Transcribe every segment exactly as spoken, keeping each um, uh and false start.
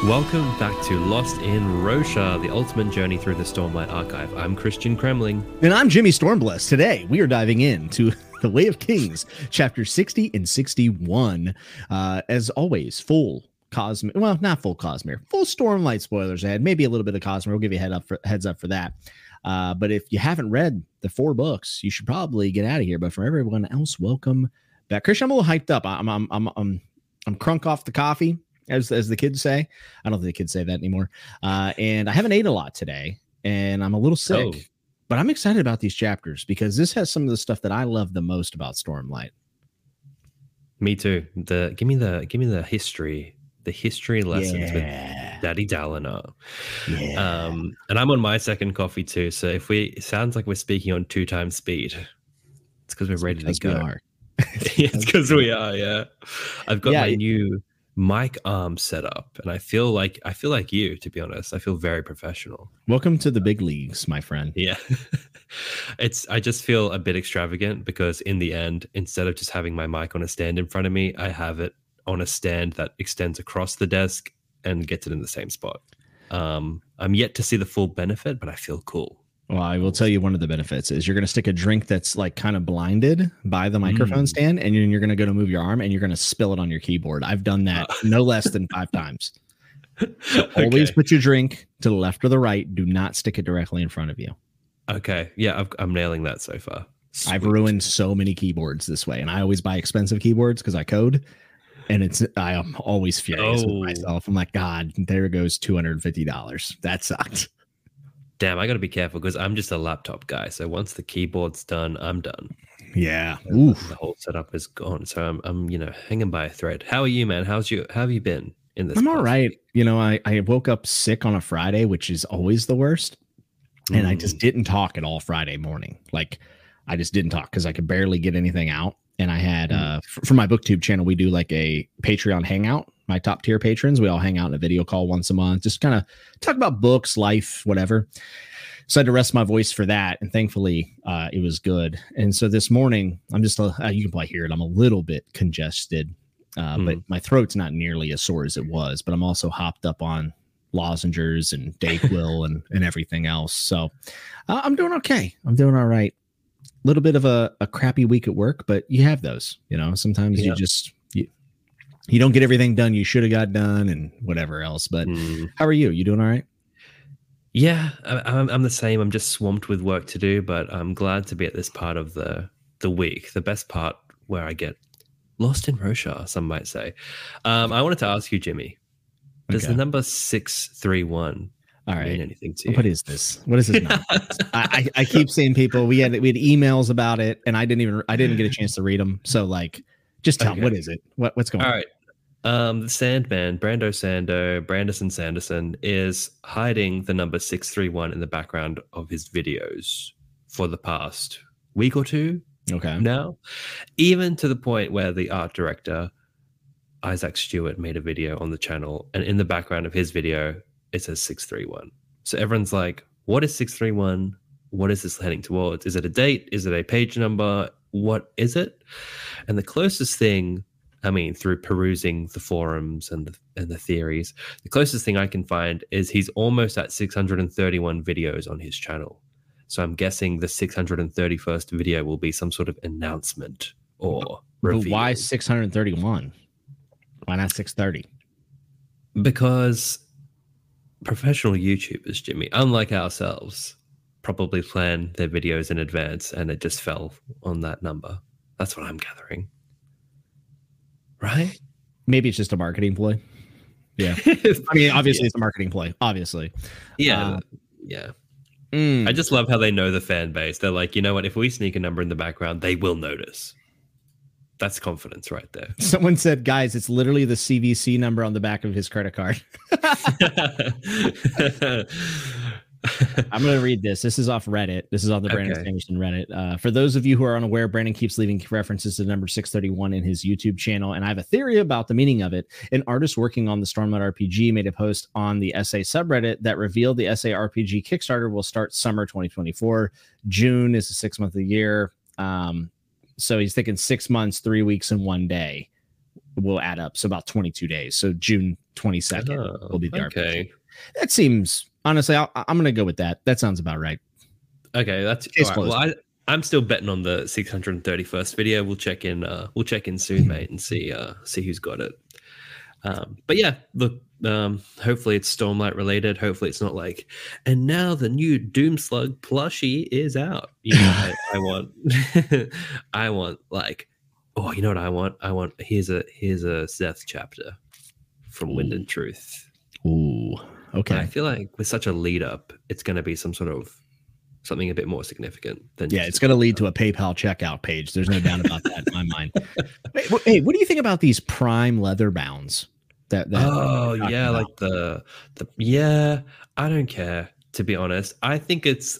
Welcome back to Lost in Rosha, the ultimate journey through the Stormlight Archive. I'm Christian Kremling. And I'm Jimmy Stormbless. Today, we are diving into The Way of Kings, chapter sixty and sixty-one. Uh, as always, full Cosmere, well, not full Cosmere, full Stormlight spoilers ahead, maybe a little bit of Cosmere. We'll give you a head up for, heads up for that. Uh, but if you haven't read the four books, you should probably get out of here. But for everyone else, welcome back. Christian, I'm a little hyped up. I'm, I'm, I'm, I'm, I'm crunk off the coffee. As, as the kids say. I don't think the kids say that anymore. Uh, and I haven't ate a lot today, and I'm a little sick. Oh. But I'm excited about these chapters because this has some of the stuff that I love the most about Stormlight. Me too. The give me the give me the history, the history lessons yeah. with Daddy Dalinar. Yeah. Um, and I'm on my second coffee too. So if we it sounds like we're speaking on two times speed, it's because we're ready because to go. We are. It's because we are. Yeah. I've got yeah, my it, new mic arm set up, and I feel like I feel like you, to be honest. I feel very professional. Welcome to the big leagues, my friend. Yeah. It's I just feel a bit extravagant because in the end, instead of just having my mic on a stand in front of me, I have it on a stand that extends across the desk and gets it in the same spot. Um, I'm yet to see the full benefit, but I feel cool. Well, I will tell you one of the benefits is you're going to stick a drink that's like kind of blinded by the microphone mm. stand, and you're, you're going to go to move your arm and you're going to spill it on your keyboard. I've done that uh. no less than five times. So okay. Always put your drink to the left or the right. Do not stick it directly in front of you. Okay. Yeah, I've, I'm nailing that so far. Sweet. I've ruined so many keyboards this way, and I always buy expensive keyboards because I code. And it's I am always furious oh. with myself. I'm like, God, there goes two hundred fifty dollars. That sucked. Damn, I got to be careful because I'm just a laptop guy. So once the keyboard's done, I'm done. Yeah. Oof. The whole setup is gone. So I'm, I'm, you know, hanging by a thread. How are you, man? How's you? How have you been in this? I'm all right. Week? You know, I, I woke up sick on a Friday, which is always the worst. Mm. And I just didn't talk at all Friday morning. Like, I just didn't talk because I could barely get anything out. And I had, mm. uh, for, for my BookTube channel, we do like a Patreon hangout. My top tier patrons, we all hang out in a video call once a month, just kind of talk about books, life, whatever. So I had to rest my voice for that. And thankfully uh, it was good. And so this morning, I'm just, uh, you can probably hear it. I'm a little bit congested, uh, mm. but my throat's not nearly as sore as it was, but I'm also hopped up on lozenges and Dayquil and, and everything else. So uh, I'm doing okay. I'm doing all right. A little bit of a, a crappy week at work, but you have those, you know, sometimes yeah. you just, you, you don't get everything done you should have got done and whatever else. But mm. how are you? You doing all right? Yeah, I, I'm, I'm the same. I'm just swamped with work to do, but I'm glad to be at this part of the, the week, the best part where I get lost in Rosha, some might say. Um, I wanted to ask you, Jimmy, does okay. the number six three one all right. mean anything to you? What is this? What is this number? I, I, I keep seeing people, we had we had emails about it, and I didn't even, I didn't get a chance to read them. So like, just tell okay. me, what is it? What What's going all on? All right. Um, the Sandman, Brando Sando, Brandison Sanderson, is hiding the number six three one in the background of his videos for the past week or two. Okay. Now, even to the point where the art director, Isaac Stewart, made a video on the channel, and in the background of his video, it says six three one. So everyone's like, what is six three one? What is this heading towards? Is it a date? Is it a page number? What is it? And the closest thing, I mean, through perusing the forums and the, and the theories, the closest thing I can find is he's almost at six hundred thirty-one videos on his channel. So I'm guessing the six hundred thirty-first video will be some sort of announcement or reveal. But why six hundred thirty-one? Why not six thirty? Because professional YouTubers, Jimmy, unlike ourselves, probably plan their videos in advance and it just fell on that number. That's what I'm gathering. Right? Maybe it's just a marketing play. Yeah. I mean, obviously yeah. it's a marketing play. Obviously. Yeah. Uh, yeah. Mm. I just love how they know the fan base. They're like, you know what? If we sneak a number in the background, they will notice. That's confidence right there. Someone said, guys, it's literally the C V C number on the back of his credit card. I'm going to read this. This is off Reddit. This is on the Brandon okay. Sanderson Reddit. Uh, for those of you who are unaware, Brandon keeps leaving references to the number six thirty-one in his YouTube channel, and I have a theory about the meaning of it. An artist working on the Stormlight R P G made a post on the S A subreddit that revealed the S A R P G Kickstarter will start summer twenty twenty-four. June is the sixth month of the year. Um, so he's thinking six months, three weeks, and one day. will add up. So about twenty-two days. So June twenty-second Oh, will be the okay. R P G. That seems, honestly, I'll, I'm going to go with that. That sounds about right. Okay, that's Case all right. Well, I, I'm still betting on the six hundred thirty-first video. We'll check in. Uh, we'll check in soon, mate, and see uh, see who's got it. Um, but yeah, look. Um, hopefully it's Stormlight related. Hopefully it's not like, and now the new Doomslug plushie is out. You know, I, I want, I want like, oh, you know what I want? I want here's a here's a Seth chapter from Ooh. Wind and Truth. Ooh, okay. And I feel like with such a lead up, it's going to be some sort of something a bit more significant than yeah. It's going to lead to a PayPal checkout page. There's no doubt about that in my mind. Hey, hey, what do you think about these Prime leather bounds? That, that oh yeah, about? like the the yeah. I don't care, to be honest. I think it's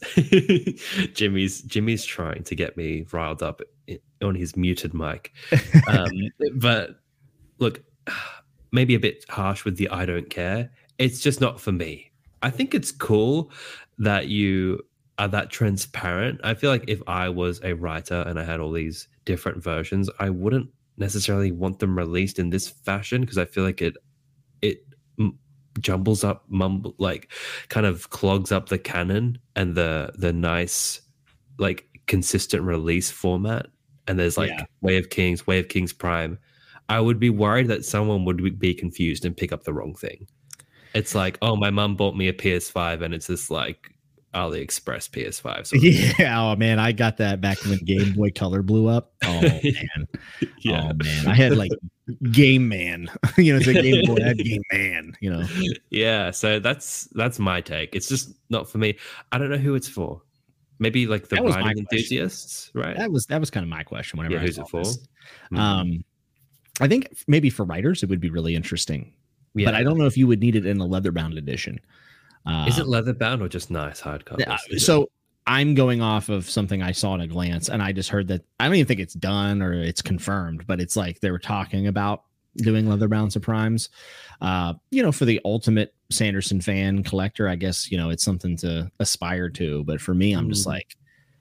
Jimmy's Jimmy's trying to get me riled up on his muted mic. Um, but look, maybe a bit harsh with the I don't care. It's just not for me. I think it's cool that you are that transparent. I feel like if I was a writer and I had all these different versions, I wouldn't necessarily want them released in this fashion because I feel like it it m- jumbles up, mumble, like kind of clogs up the canon and the the nice like consistent release format. And there's like yeah. Way of Kings, Way of Kings Prime. I would be worried that someone would be confused and pick up the wrong thing. It's like, oh, my mum bought me a P S five and it's this like AliExpress P S five. So yeah, oh man, I got that back when Game Boy Color blew up. Oh man, yeah, oh man, I had like Game Man. You know, it's a Game Boy, I had Game Man. You know, yeah. So that's that's my take. It's just not for me. I don't know who it's for. Maybe like the writing enthusiasts, right? That was that was kind of my question. Whenever yeah, I who's saw it for? Mm-hmm. Um, I think maybe for writers it would be really interesting. Yeah. But I don't know if you would need it in a leather bound edition. Uh, Is it leather bound or just nice hardcover? Uh, so I'm going off of something I saw at a glance, and I just heard that I don't even think it's done or it's confirmed, but it's like they were talking about doing leather bounds of primes. Uh, you know, for the ultimate Sanderson fan collector, I guess, you know, it's something to aspire to. But for me, I'm mm. just like,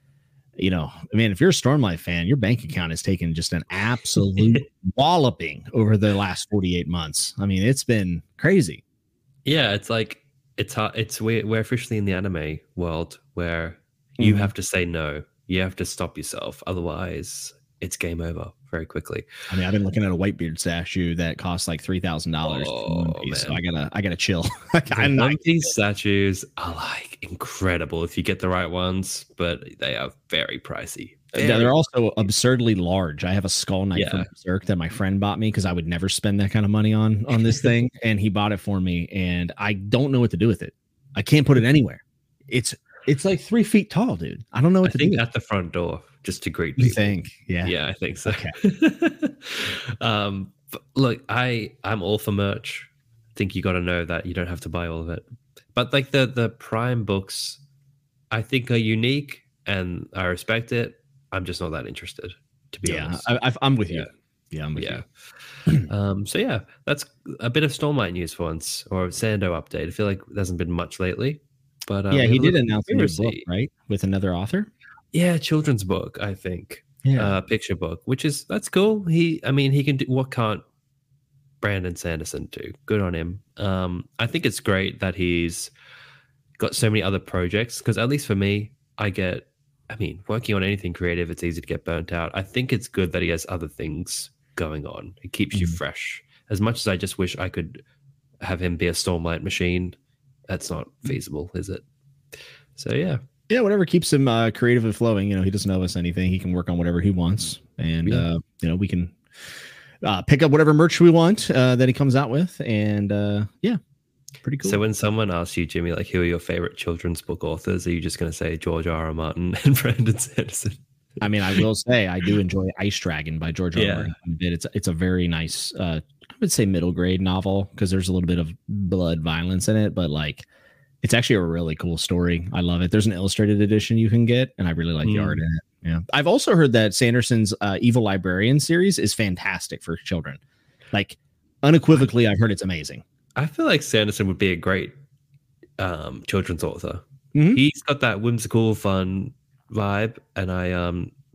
you know, I mean, if you're a Stormlight fan, your bank account has taken just an absolute walloping over the last forty-eight months. I mean, it's been crazy. Yeah, it's like it's hard. It's we're, we're officially in the anime world where you mm. have to say no. You have to stop yourself. Otherwise, it's game over very quickly. I mean, I've been looking at a Whitebeard statue that costs like three thousand dollars. Oh, so I gotta, I gotta chill. One Piece statues are like incredible if you get the right ones, but they are very pricey. Very yeah, they're also absurdly large. I have a Skull Knight yeah. from Berserk that my friend bought me because I would never spend that kind of money on on this thing, and he bought it for me, and I don't know what to do with it. I can't put it anywhere. It's it's like three feet tall, dude. I don't know what I to think do. At the front door, just to greet people. You think? Yeah. Yeah, I think so. Okay. um, but look, I I'm all for merch. I think you got to know that you don't have to buy all of it. But like the the Prime books, I think are unique, and I respect it. I'm just not that interested, to be yeah, honest. I, I'm with you. Yeah, yeah I'm with yeah. you. um, so yeah, that's a bit of Stormlight news for once, or Sando update. I feel like there hasn't been much lately. But um, yeah, he did announce a new book, right, with another author. Yeah, children's book, I think. Yeah, uh, picture book, which is that's cool. He, I mean, he can do what can't Brandon Sanderson do? Good on him. Um, I think it's great that he's got so many other projects because at least for me, I get. I mean, working on anything creative, it's easy to get burnt out. I think it's good that he has other things going on. It keeps mm-hmm. you fresh. As much as I just wish I could have him be a Stormlight machine, that's not feasible, is it? So yeah. Yeah, whatever keeps him uh, creative and flowing. You know, he doesn't owe us anything. He can work on whatever he wants. And, yeah. uh, you know, we can uh, pick up whatever merch we want uh, that he comes out with. And, uh, yeah, pretty cool. So when someone asks you, Jimmy, like, who are your favorite children's book authors, are you just going to say George R. R. Martin and Brandon Sanderson? I mean, I will say I do enjoy Ice Dragon by George R. R. Martin. It's, it's a very nice, uh, I would say middle grade novel because there's a little bit of blood violence in it, but like, it's actually a really cool story. I love it. There's an illustrated edition you can get, and I really like mm. the art in it. Yeah, I've also heard that Sanderson's uh, Evil Librarian series is fantastic for children. Like unequivocally, I've heard it's amazing. I feel like Sanderson would be a great um, children's author. Mm-hmm. He's got that whimsical, fun vibe, and I um,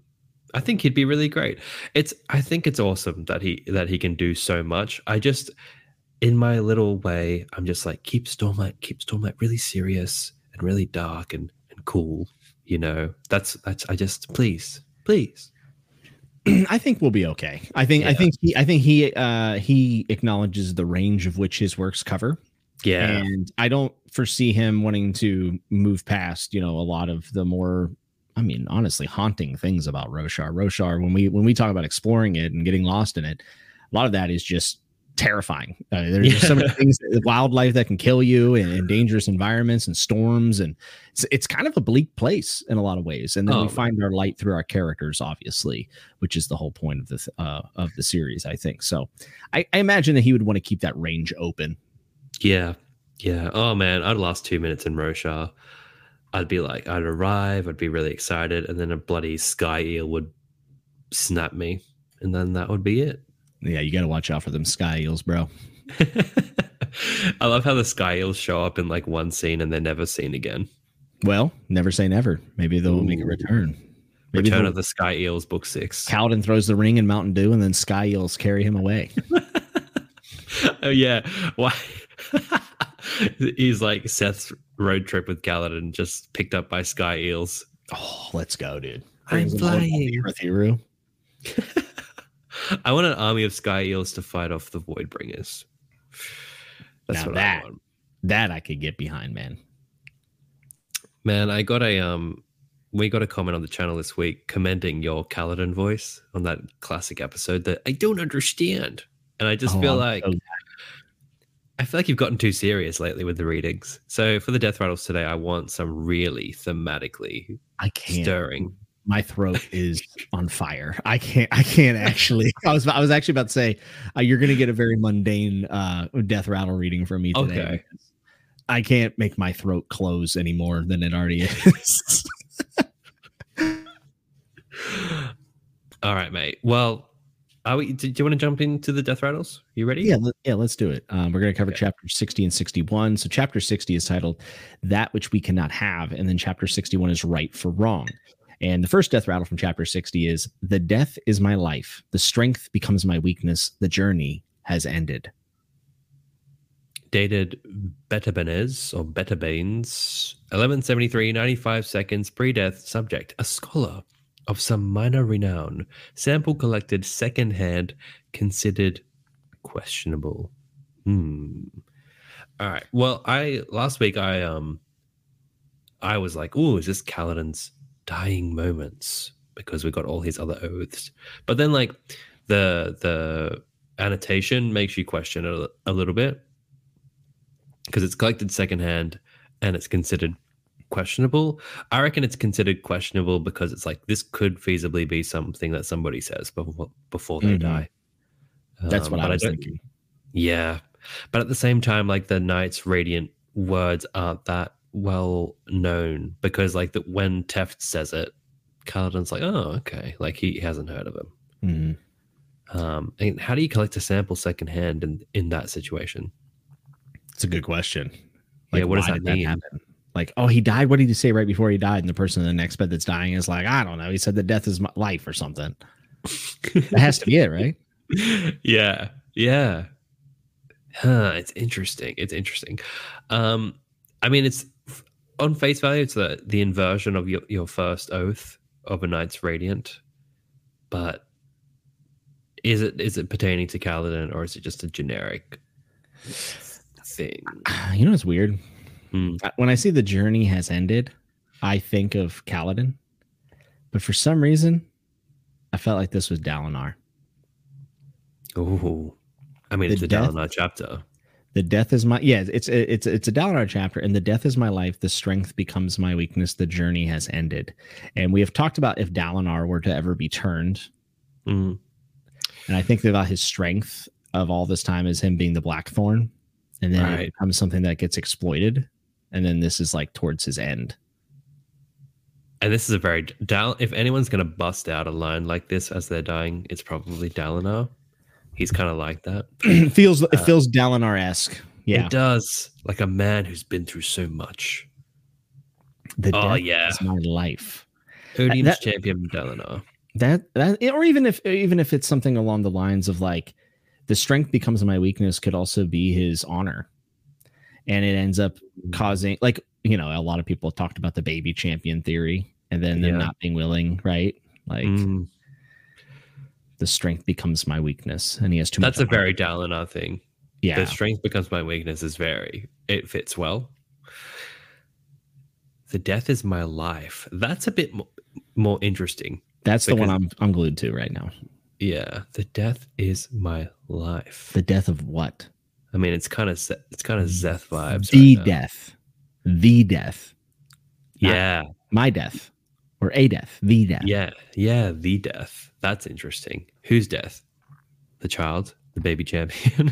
I think he'd be really great. It's I think it's awesome that he that he can do so much. I just in my little way, I'm just like keep Stormlight, keep Stormlight really serious and really dark and, and cool. You know, that's that's I just please, please. I think we'll be okay. I think yeah. I think he I think he uh he acknowledges the range of which his works cover. Yeah. And I don't foresee him wanting to move past, you know, a lot of the more, I mean, honestly, haunting things about Roshar. Roshar, when we when we talk about exploring it and getting lost in it, a lot of that is just terrifying. Uh, there's yeah. so many things, wildlife that can kill you, and, and dangerous environments and storms, and it's, it's kind of a bleak place in a lot of ways. And then oh, we find our light through our characters, obviously, which is the whole point of the uh, of the series, I think. So I, I imagine that he would want to keep that range open. Yeah, yeah. Oh man, I'd last two minutes in Roshar. I'd be like, I'd arrive, I'd be really excited, and then a bloody sky eel would snap me, and then that would be it. Yeah, you got to watch out for them sky eels, bro. I love how the sky eels show up in like one scene and they're never seen again. Well, never say never. Maybe they'll Ooh. make a return. Maybe Return of the Sky Eels, book six. Kaladin throws the ring in Mountain Dew, and then sky eels carry him away. Oh yeah, why? He's like Seth's road trip with Kaladin, just picked up by sky eels. Oh, let's go, dude! I'm flying. I want an army of sky eels to fight off the Voidbringers. That's now what that, I want. That I could get behind, man. Man, I got a um, we got a comment on the channel this week commending your Kaladin voice on that classic episode that I don't understand, and I just oh, feel I'm like. So I feel like you've gotten too serious lately with the readings. So for the Death Rattles today, I want some really thematically I can't. stirring. My throat is on fire. I can't. I can't actually. I was. I was actually about to say uh, you're going to get a very mundane uh, Death Rattle reading from me today. Okay. I can't make my throat close any more than it already is. All right, mate. Well. Are we, do you want to jump into the Death Rattles? You ready? Yeah, let, yeah, let's do it. Um, we're going to cover okay. chapter sixty and sixty-one. So chapter sixty is titled That Which We Cannot Have. And then chapter sixty-one is Right for Wrong. And the first death rattle from chapter sixty is The death is my life. The strength becomes my weakness. The journey has ended. Dated Betabenez or Betabanes, eleven seventy-three, ninety-five seconds pre-death. Subject, a scholar of some minor renown. Sample collected secondhand, considered questionable. Hmm. All right. Well, I last week I um I was like, oh, is this Kaladin's dying moments? Because we got all his other oaths. But then like the the annotation makes you question it a, a little bit. Because it's collected secondhand and it's considered questionable. I reckon it's considered questionable because it's like this could feasibly be something that somebody says before before they mm-hmm. die. That's um, what I was I thinking. Yeah, but at the same time, like the Knight's Radiant words aren't that well known because, like, that when Teft says it, Kaladin's like, "Oh, okay," like he hasn't heard of him. Mm-hmm. Um, and how do you collect a sample secondhand in in that situation? It's a good question. Like, yeah, what does that mean? That happen? Like, oh, he died. What did he say right before he died? And the person in the next bed that's dying is like, I don't know. He said the death is my life or something. That has to be it, right? Yeah, yeah. Huh, it's interesting. It's interesting. Um, I mean, it's on face value, it's the the inversion of your, your first oath of a Knight's Radiant. But is it is it pertaining to Kaladin or is it just a generic thing? You know, it's weird. Hmm. When I see the journey has ended, I think of Kaladin, but for some reason, I felt like this was Dalinar. Oh, I mean, the it's a death, Dalinar chapter. The death is my yeah. It's it's it's a Dalinar chapter, and the death is my life. The strength becomes my weakness. The journey has ended, and we have talked about if Dalinar were to ever be turned, mm. and I think about his strength of all this time is him being the Blackthorn, and then right. it becomes something that gets exploited. And then this is like towards his end. And this is a very Dal. If anyone's going to bust out a line like this as they're dying, it's probably Dalinar. He's kind of like that. it feels it uh, feels Dalinar-esque. Yeah, it does. Like a man who's been through so much. The oh death yeah, is my life. Odine's champion Dalinar. That that or even if even if it's something along the lines of like the strength becomes my weakness could also be his honor. And it ends up causing, like, you know, a lot of people talked about the baby champion theory and then them yeah. not being willing, right? Like mm. the strength becomes my weakness and he has too That's much. That's a very Dalinar thing. Yeah. The strength becomes my weakness is very, it fits well. The death is my life. That's a bit more, more interesting. That's the one I'm I'm glued to right now. Yeah. The death is my life. The death of what? I mean, it's kind of it's kind of Szeth vibes. The right death, the death. Not yeah, my death, or a death, the death. Yeah, yeah, the death. That's interesting. Whose death? The child, the baby champion,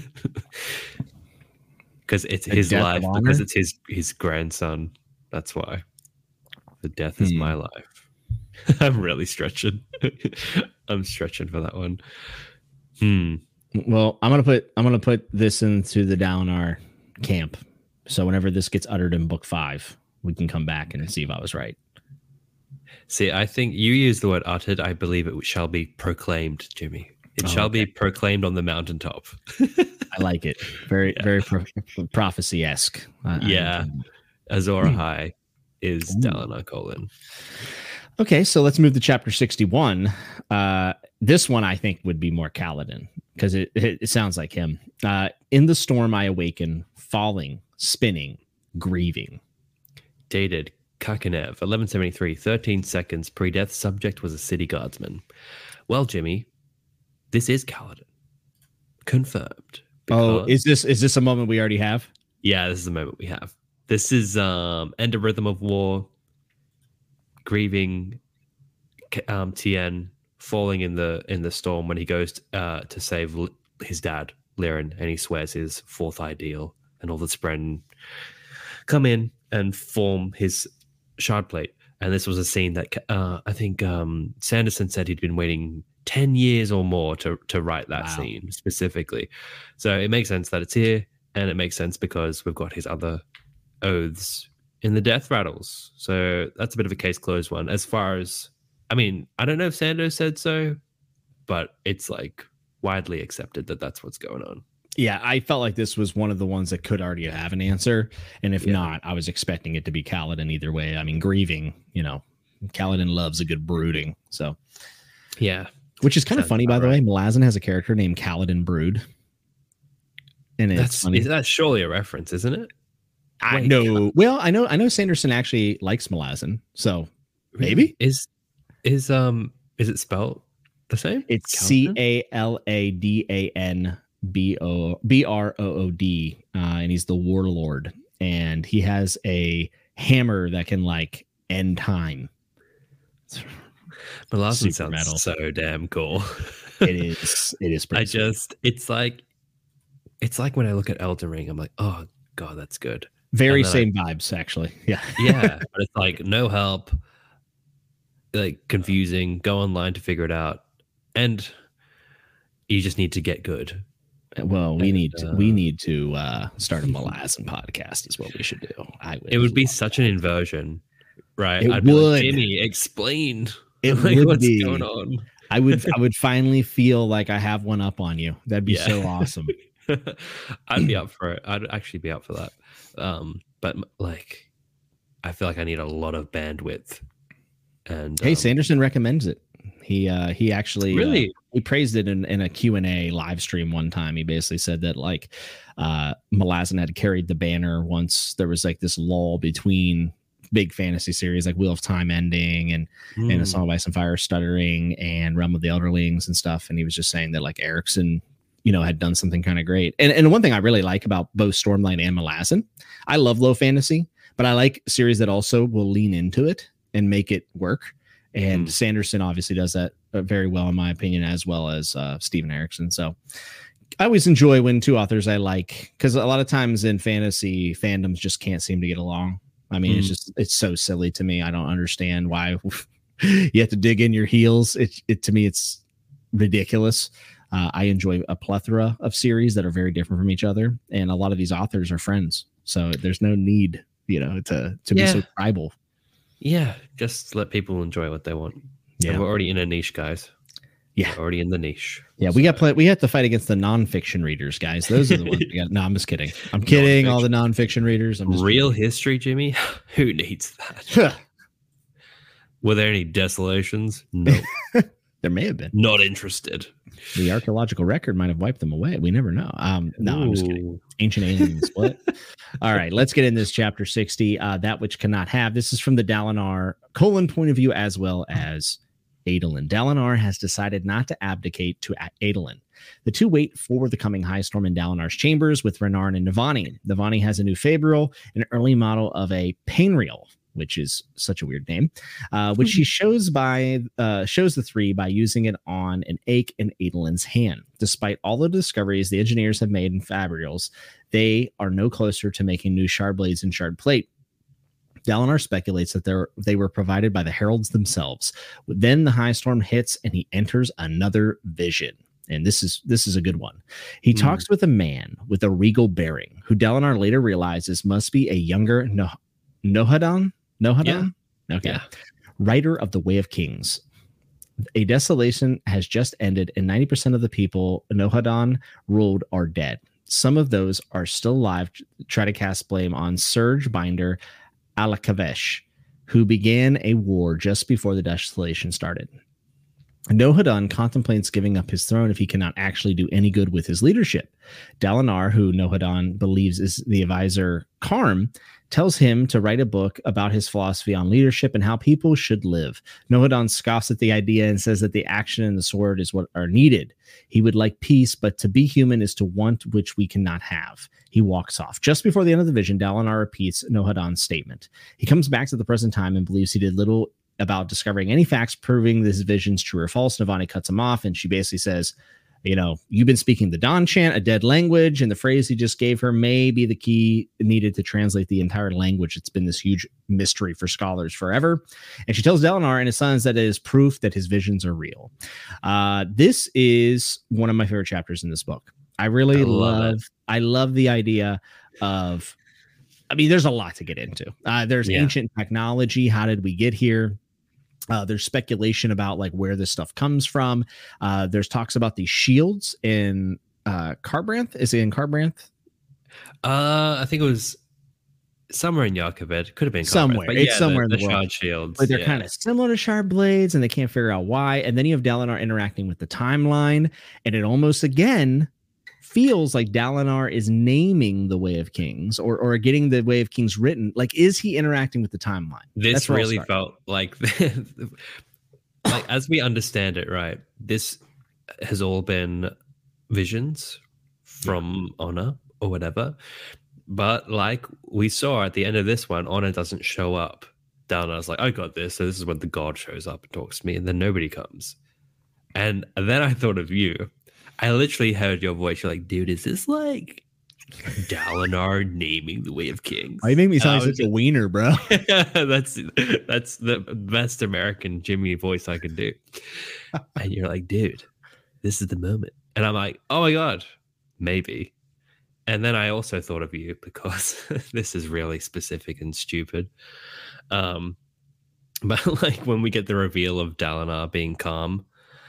because it's the his life. Because it's his his grandson. That's why. The death is hmm. my life. I'm really stretching. I'm stretching for that one. Hmm. Well, I'm gonna put I'm gonna put this into the Dalinar camp. So whenever this gets uttered in book five, we can come back and see if I was right. See, I think you used the word uttered. I believe it shall be proclaimed, Jimmy. It oh, shall okay. be proclaimed on the mountaintop. I like it. Very, yeah. very pro- prophecy-esque. I, yeah. Azor Ahai is Ooh. Dalinar Kholin. Okay, so let's move to chapter sixty-one. Uh, this one I think would be more Kaladin because it, it, it sounds like him. Uh, in the storm I awaken, falling, spinning, grieving. Dated Kakhanev, eleven seventy-three, thirteen seconds pre-death. Subject was a city guardsman. Well, Jimmy, this is Kaladin. Confirmed. Oh, is this is this a moment we already have? Yeah, this is the moment we have. This is um, End of Rhythm of War. Grieving um, Tien falling in the in the storm when he goes uh, to save L- his dad Lirin, and he swears his fourth ideal, and all the Spren come in and form his shard plate. And this was a scene that uh, I think um, Sanderson said he'd been waiting ten years or more to to write that wow. scene specifically. So it makes sense that it's here, and it makes sense because we've got his other oaths in the death rattles. So that's a bit of a case closed one. As far as, I mean, I don't know if Sando said so, but it's like widely accepted that that's what's going on. Yeah, I felt like this was one of the ones that could already have an answer. And if yeah. not, I was expecting it to be Kaladin either way. I mean, grieving, you know, Kaladin loves a good brooding. So, yeah. Which is kind of funny, by the right. way. Malazan has a character named Kaladin Brood. And it's that's, funny. That's surely a reference, isn't it? I Wait, know. Well, I know. I know. Sanderson actually likes Malazan, so maybe is is um is it spelled the same? It's C A L A D A N B O B R O O D, uh, and he's the warlord, and he has a hammer that can like end time. Malazan sounds metal. So damn cool. It is. It is. I sweet. just. It's like. It's like when I look at Elden Ring, I'm like, oh god, that's good. Very same I, vibes, actually. Yeah. Yeah. But it's like no help, like confusing, go online to figure it out. And you just need to get good. Well, we and, need to, uh, we need to uh, start a Malazan podcast is what we should do. I would it would be such that. an inversion, right? It I'd would. Be like, Jimmy, explain it like, would what's be. going on. I would I would finally feel like I have one up on you. That'd be yeah. so awesome. I'd be up for it. I'd actually be up for that. Um, but like, I feel like I need a lot of bandwidth. And hey, um, Sanderson recommends it. He uh, he actually really uh, he praised it in, in a Q and A live stream one time. He basically said that like uh, Malazan had carried the banner once there was like this lull between big fantasy series like Wheel of Time ending and mm. and A Song of Ice and Fire stuttering and Realm of the Elderlings and stuff. And he was just saying that like Erickson, you know, had done something kind of great. And and one thing I really like about both Stormlight and Malazan, I love low fantasy, but I like series that also will lean into it and make it work. And mm. Sanderson obviously does that very well, in my opinion, as well as uh, Steven Erickson. So I always enjoy when two authors I like, because a lot of times in fantasy, fandoms just can't seem to get along. I mean, mm. it's just, it's so silly to me. I don't understand why you have to dig in your heels. It, it to me, it's ridiculous. Uh, I enjoy a plethora of series that are very different from each other, and a lot of these authors are friends, so there's no need, you know, to to yeah. be so tribal. Yeah, just let people enjoy what they want. Yeah, and we're already in a niche, guys. Yeah, we're already in the niche. Yeah, so. we got play. We have to fight against the nonfiction readers, guys. Those are the ones we got. No, I'm just kidding. I'm kidding. All the nonfiction readers. I'm just real kidding. History, Jimmy. Who needs that? Were there any desolations? No. There may have been. Not interested. The archaeological record might have wiped them away. We never know. Um, no, Ooh. I'm just kidding. Ancient aliens split. All right, let's get in this chapter sixty. Uh, that which cannot have. This is from the Dalinar colon point of view as well as Adolin. Dalinar has decided not to abdicate to Adolin. The two wait for the coming high storm in Dalinar's chambers with Renarin and Navani. Navani has a new Fabrial, an early model of a Painriel, which is such a weird name, uh, which she shows by uh, shows the three by using it on an ache in Adolin's hand. Despite all the discoveries the engineers have made in Fabrials, they are no closer to making new shard blades and shard plate. Dalinar speculates that they're, they were provided by the heralds themselves. Then the high storm hits and he enters another vision. And this is this is a good one. He mm. talks with a man with a regal bearing, who Dalinar later realizes must be a younger no- Nohadon? Nohadon? Yeah. Okay. Yeah. Writer of the Way of Kings. A desolation has just ended, and ninety percent of the people Nohadon ruled are dead. Some of those are still alive. Try to cast blame on Surge Binder Alakavesh, who began a war just before the desolation started. Nohadon contemplates giving up his throne if he cannot actually do any good with his leadership. Dalinar, who Nohadon believes is the advisor Karm, tells him to write a book about his philosophy on leadership and how people should live. Nohadon scoffs at the idea and says that the action and the sword is what are needed. He would like peace, but to be human is to want which we cannot have. He walks off. Just before the end of the vision, Dalinar repeats Nohadon's statement. He comes back to the present time and believes he did little about discovering any facts proving this vision's true or false. Navani cuts him off, and she basically says, you know, you've been speaking the Dawn chant, a dead language, and the phrase he just gave her may be the key needed to translate the entire language. It's been this huge mystery for scholars forever. And she tells Dalinar and his sons that it is proof that his visions are real. Uh, this is one of my favorite chapters in this book. I really I love, love I love the idea of, I mean, there's a lot to get into. Uh, there's yeah. ancient technology. How did we get here? Uh, there's speculation about like where this stuff comes from. Uh, there's talks about these shields in uh, Kharbranth. Is it in Kharbranth? Uh, I think it was somewhere in Yarkaved. Could have been Kharbranth, somewhere. It's yeah, somewhere the, in the, the world. Shard shields. But they're yeah. kind of similar to shard blades, and they can't figure out why. And then you have Dalinar interacting with the timeline, and it almost again feels like Dalinar is naming the Way of Kings or or getting the Way of Kings written. Like, is he interacting with the timeline? This really felt like, like as we understand it, right? This has all been visions from yeah. Honor or whatever. But like we saw at the end of this one, Honor doesn't show up. Dalinar's like, I got this. So this is when the god shows up and talks to me, and then nobody comes. And then I thought of you. I literally heard your voice. You're like, dude, is this like Dalinar naming the Way of Kings? Oh, you make me sound like such a wiener, bro. that's that's the best American Jimmy voice I can do. And you're like, dude, this is the moment. And I'm like, oh my God, maybe. And then I also thought of you because this is really specific and stupid. Um, but like when we get the reveal of Dalinar being calm,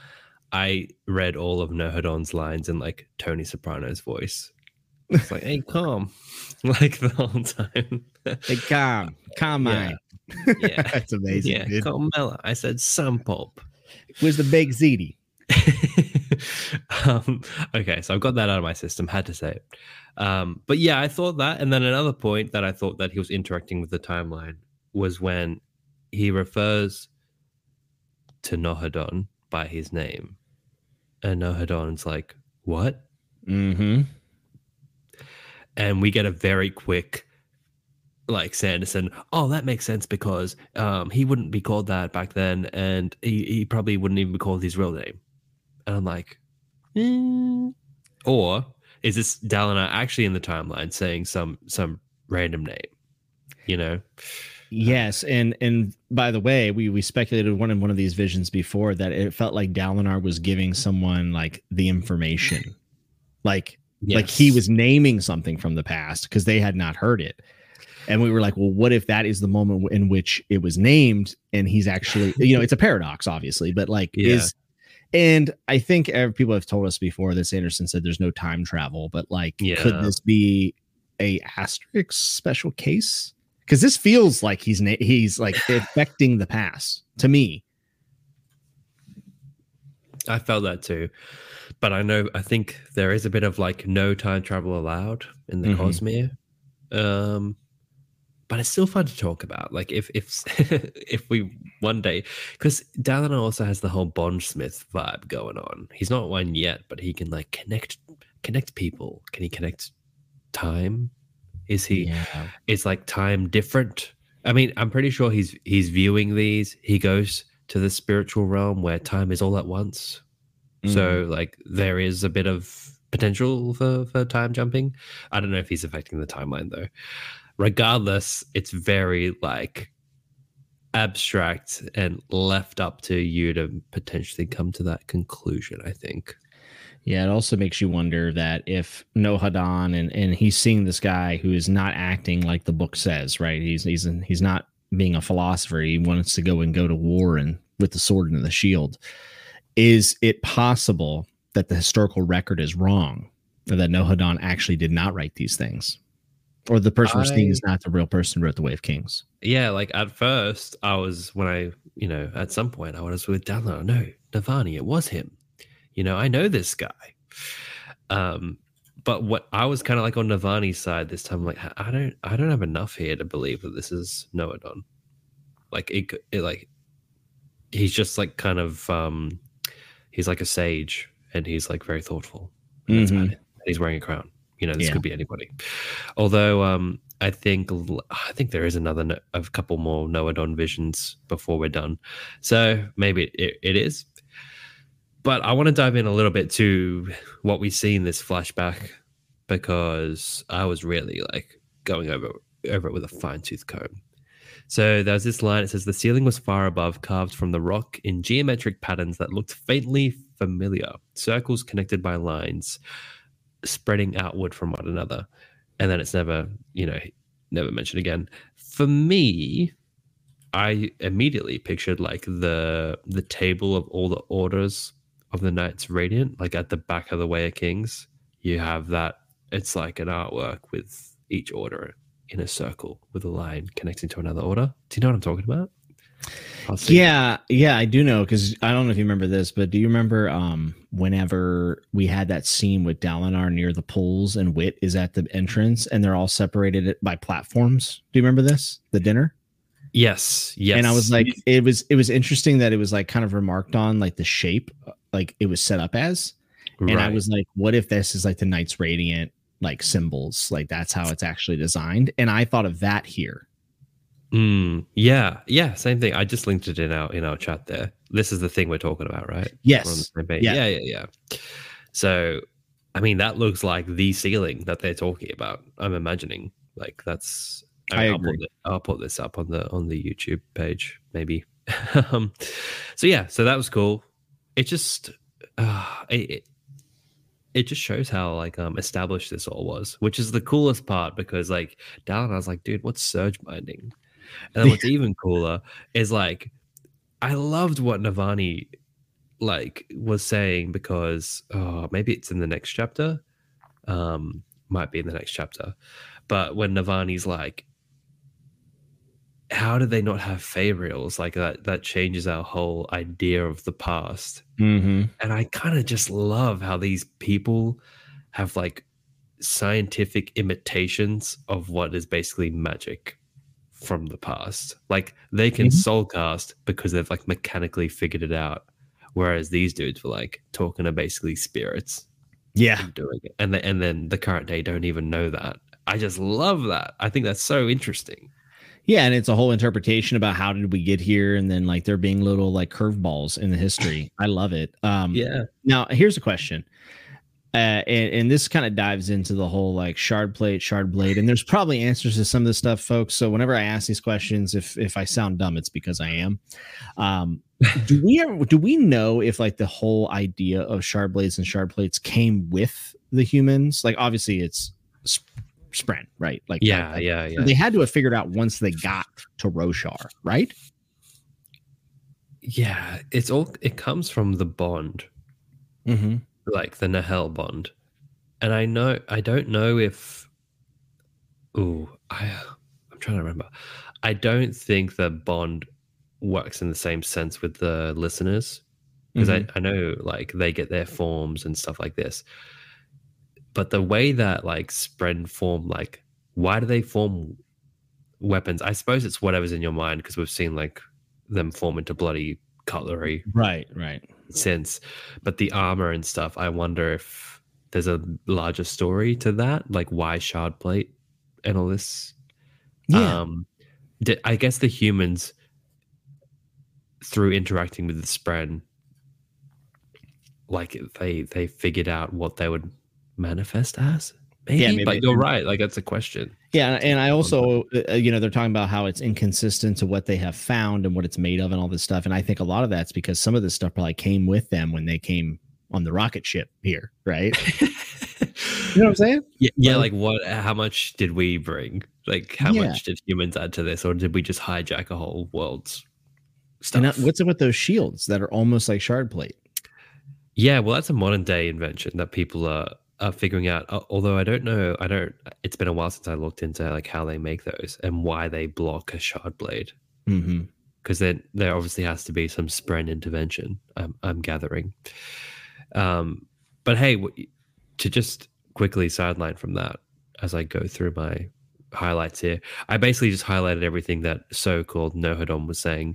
I read all of Nohadon's lines in like Tony Soprano's voice. It's like, hey, calm, like the whole time. Hey, calm, calm, yeah, yeah. That's amazing. Yeah, dude. Carmella. I said some pulp. Where's the big ziti? um, okay, so I've got that out of my system. Had to say it. Um, but yeah, I thought that, and then another point that I thought that he was interacting with the timeline was when he refers to Nohadon by his name. And Nohadon's like, what? Mm-hmm. And we get a very quick, like, Sanderson, oh, that makes sense because um, he wouldn't be called that back then, and he, he probably wouldn't even be called his real name. And I'm like, mm. Or is this Dalinar actually in the timeline saying some some random name? You know? Yes, and and by the way, we we speculated one in one of these visions before that it felt like Dalinar was giving someone like the information, like yes. like he was naming something from the past because they had not heard it. And we were like, well, what if that is the moment in which it was named and he's actually, you know, it's a paradox, obviously, but like yeah. is, and I think people have told us before that Sanderson said there's no time travel, but like, yeah. could this be a asterisk special case? Because this feels like he's, he's like affecting the past to me. I felt that too. But I know, I think there is a bit of like no time travel allowed in the mm-hmm. Cosmere. Um, but it's still fun to talk about. Like if if if we one day, because Dalinar also has the whole Bondsmith vibe going on. He's not one yet, but he can like connect connect people. Can he connect time? Is he? Yeah. Is like time different? I mean, I'm pretty sure he's he's viewing these. He goes to the spiritual realm where time is all at once. Mm. So like there is a bit of potential for, for time jumping. I don't know if he's affecting the timeline though. Regardless, it's very like abstract and left up to you to potentially come to that conclusion, I think. Yeah, it also makes you wonder that if Nohadon and, and he's seeing this guy who is not acting like the book says, right? He's he's he's not being a philosopher. He wants to go and go to war and with the sword and the shield. Is it possible that the historical record is wrong, or that Nohadon actually did not write these things, or the person I, we're seeing is not the real person who wrote the Way of Kings? Yeah, like at first I was when I, you know, at some point I was with Dalinar. No, Navani, it was him. You know, I know this guy. Um, but what I was kind of like on Navani's side this time, like I don't, I don't have enough here to believe that this is Nohadon. Like it, it like he's just like kind of, um, he's like a sage. And he's like very thoughtful. And that's mm-hmm. about it. He's wearing a crown. You know, this yeah. could be anybody. Although um, I think I think there is another a couple more Nohadon visions before we're done. So maybe it, it is. But I want to dive in a little bit to what we see in this flashback, because I was really like going over over it with a fine tooth comb. So there's this line. It says the ceiling was far above, carved from the rock in geometric patterns that looked faintly familiar, circles connected by lines spreading outward from one another. And then it's never, you know, never mentioned again. For me, I immediately pictured like the the table of all the orders of the Knights Radiant, like at the back of the Way of Kings. You have that. It's like an artwork with each order in a circle with a line connecting to another order. Do you know what I'm talking about? Yeah, yeah, I do know, because I don't know if you remember this, but do you remember um, whenever we had that scene with Dalinar near the pools and Wit is at the entrance and they're all separated by platforms? Do you remember this? The dinner? Yes, yes. And I was like, it was it was interesting that it was like kind of remarked on like the shape, like it was set up as. And right. I was like, what if this is like the Knights Radiant like symbols? Like that's how it's actually designed. And I thought of that here. Mm, yeah, yeah, same thing. I just linked it in our in our chat there. This is the thing we're talking about, right? Yes. Yeah. yeah, yeah, yeah. So, I mean, that looks like the ceiling that they're talking about. I'm imagining like that's. I, mean, I agree. I'll put, this, I'll put this up on the on the YouTube page, maybe. um, so yeah, so that was cool. It just, uh, it, it just shows how like um established this all was, which is the coolest part, because like Dalinar, I was like, dude, what's surge binding? And then what's even cooler is like, I loved what Navani like was saying, because oh, maybe it's in the next chapter, um, might be in the next chapter, but when Navani's like, how did they not have Fabrials? Like that, that changes our whole idea of the past. Mm-hmm. And I kind of just love how these people have like scientific imitations of what is basically magic from the past. Like they can mm-hmm. soul cast because they've like mechanically figured it out, whereas these dudes were like talking to basically spirits. Yeah, and doing it, and the, and then the current day don't even know that. I just love that. I think that's so interesting. Yeah, and it's a whole interpretation about how did we get here, and then like there being little like curveballs in the history. I love it. Um, yeah. Now here's a question. Uh, and, and this kind of dives into the whole like shard plate, shard blade, and there's probably answers to some of this stuff, folks. So whenever I ask these questions, if if I sound dumb, it's because I am. Um, do we ever, do we know if like the whole idea of shard blades and shard plates came with the humans? Like obviously it's Spren, right? Like Yeah, that, yeah, so yeah. they had to have figured out once they got to Roshar, right? Yeah, it's all it comes from the bond, Mm-hmm. like the Nahel bond. And I know I don't know if ooh, I I'm trying to remember. I don't think the bond works in the same sense with the listeners because I, Mm-hmm. I know like they get their forms and stuff like this. But the way that like Spren form, like why do they form weapons? I suppose it's whatever's in your mind because we've seen like them form into bloody cutlery Right, right. since. But the armor and stuff, I wonder if there's a larger story to that, like why shard plate and all this. Yeah. Um, di- I guess the humans, through interacting with the Spren, like they they figured out what they would manifest as. Maybe, Yeah, maybe. but you're right. Like that's a question. Yeah, and I also, uh, you know, they're talking about how it's inconsistent to what they have found and what it's made of and all this stuff. And I think a lot of that's because some of this stuff probably came with them when they came on the rocket ship here, right? You know what I'm saying? Yeah, yeah. Like, what? How much did we bring? Like, how Yeah. much did humans add to this, or did we just hijack a whole world's And uh, stuff? what's it with those shields that are almost like shard plate? Yeah, well, that's a modern day invention that people are are figuring out. Uh, Although I don't know, I don't. It's been a while since I looked into like how they make those and why they block a shard blade. Mm-hmm. Because then there obviously has to be some Spren intervention. I'm I'm gathering. Um, but hey, w- to just quickly sideline from that as I go through my highlights here, I basically just highlighted everything that so-called Nohadon was saying.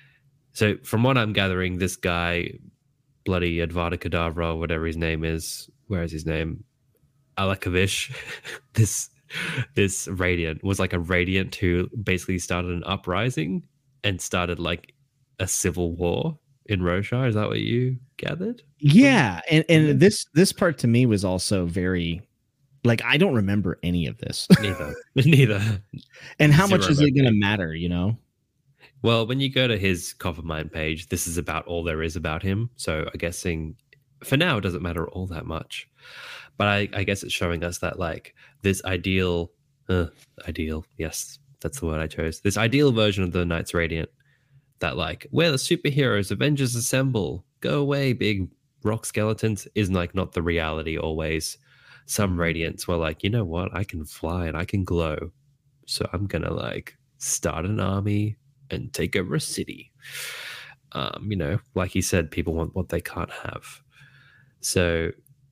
So from what I'm gathering, this guy, bloody Advada Kedavra, whatever his name is, where is his name? Alakavish, this this radiant was like a radiant who basically started an uprising and started like a civil war in Roshar. Is that what you gathered? Yeah, and and this this part to me was also very, like, I don't remember any of this. Neither, neither. And how Zero much is it going to memory. matter? You know? Well, when you go to his Coppermine page, this is about all there is about him. So I'm guessing for now it doesn't matter all that much. But I, I guess it's showing us that like this ideal, uh, ideal, yes, that's the word I chose. This ideal version of the Knights Radiant that like we're the superheroes, Avengers assemble, go away, big rock skeletons is like not the reality always. Some Radiants were like, you know what, I can fly and I can glow, so I'm gonna like start an army and take over a city. Um, you know, like he said, people want what they can't have. So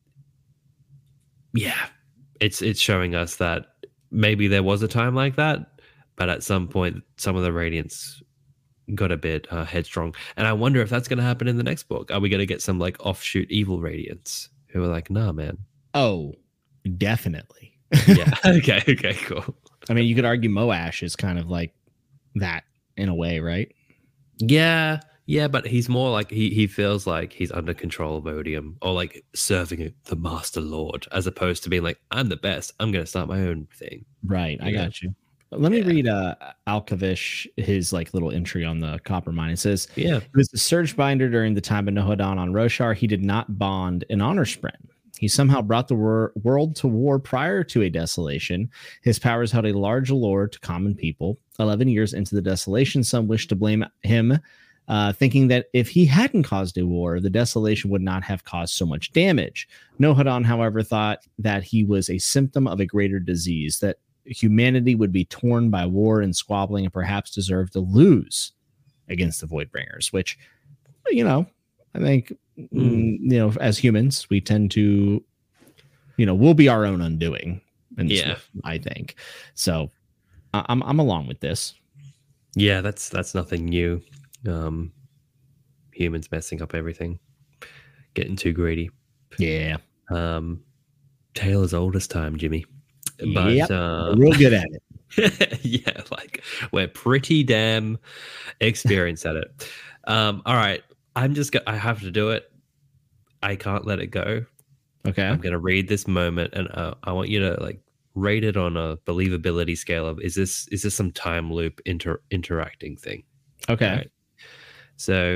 yeah, it's it's showing us that maybe there was a time like that, but at some point, some of the Radiants got a bit uh, headstrong, and I wonder if that's going to happen in the next book. Are we going to get some like offshoot evil Radiants who are like, nah, man? Oh, definitely. Yeah. Okay. Okay. Cool. I mean, you could argue Moash is kind of like that in a way, right? Yeah. Yeah, but he's more like he he feels like he's under control of Odium or like serving the Master Lord, as opposed to being like, I'm the best, I'm going to start my own thing. Right. I Yeah. got you. Let me Yeah. read uh, Alkavish, his like little entry on the copper mine. It says, Yeah. he was the surge binder during the time of Nohadon on Roshar. He did not bond an honor Spren. He somehow brought the wor- world to war prior to a desolation. His powers held a large allure to common people. Eleven years into the desolation, some wished to blame him, uh, thinking that if he hadn't caused a war, the desolation would not have caused so much damage. Nohadon, however, thought that he was a symptom of a greater disease, that humanity would be torn by war and squabbling and perhaps deserve to lose against the Voidbringers, which, you know, I think, mm. you know, as humans, we tend to, you know, we'll be our own undoing. In this Yeah. world, I think. So I- I'm, I'm along with this. Yeah, that's that's nothing new. Um, humans messing up everything, getting too greedy. Yeah. Um, tale as old as time, Jimmy. But yep. uh, Real good at it. Yeah, like we're pretty damn experienced at it. Um, all right, I'm just gonna. I have to do it. I can't let it go. Okay. I'm gonna read this moment, and uh, I want you to like rate it on a believability scale of is this is this some time loop inter interacting thing? Okay. Right. So,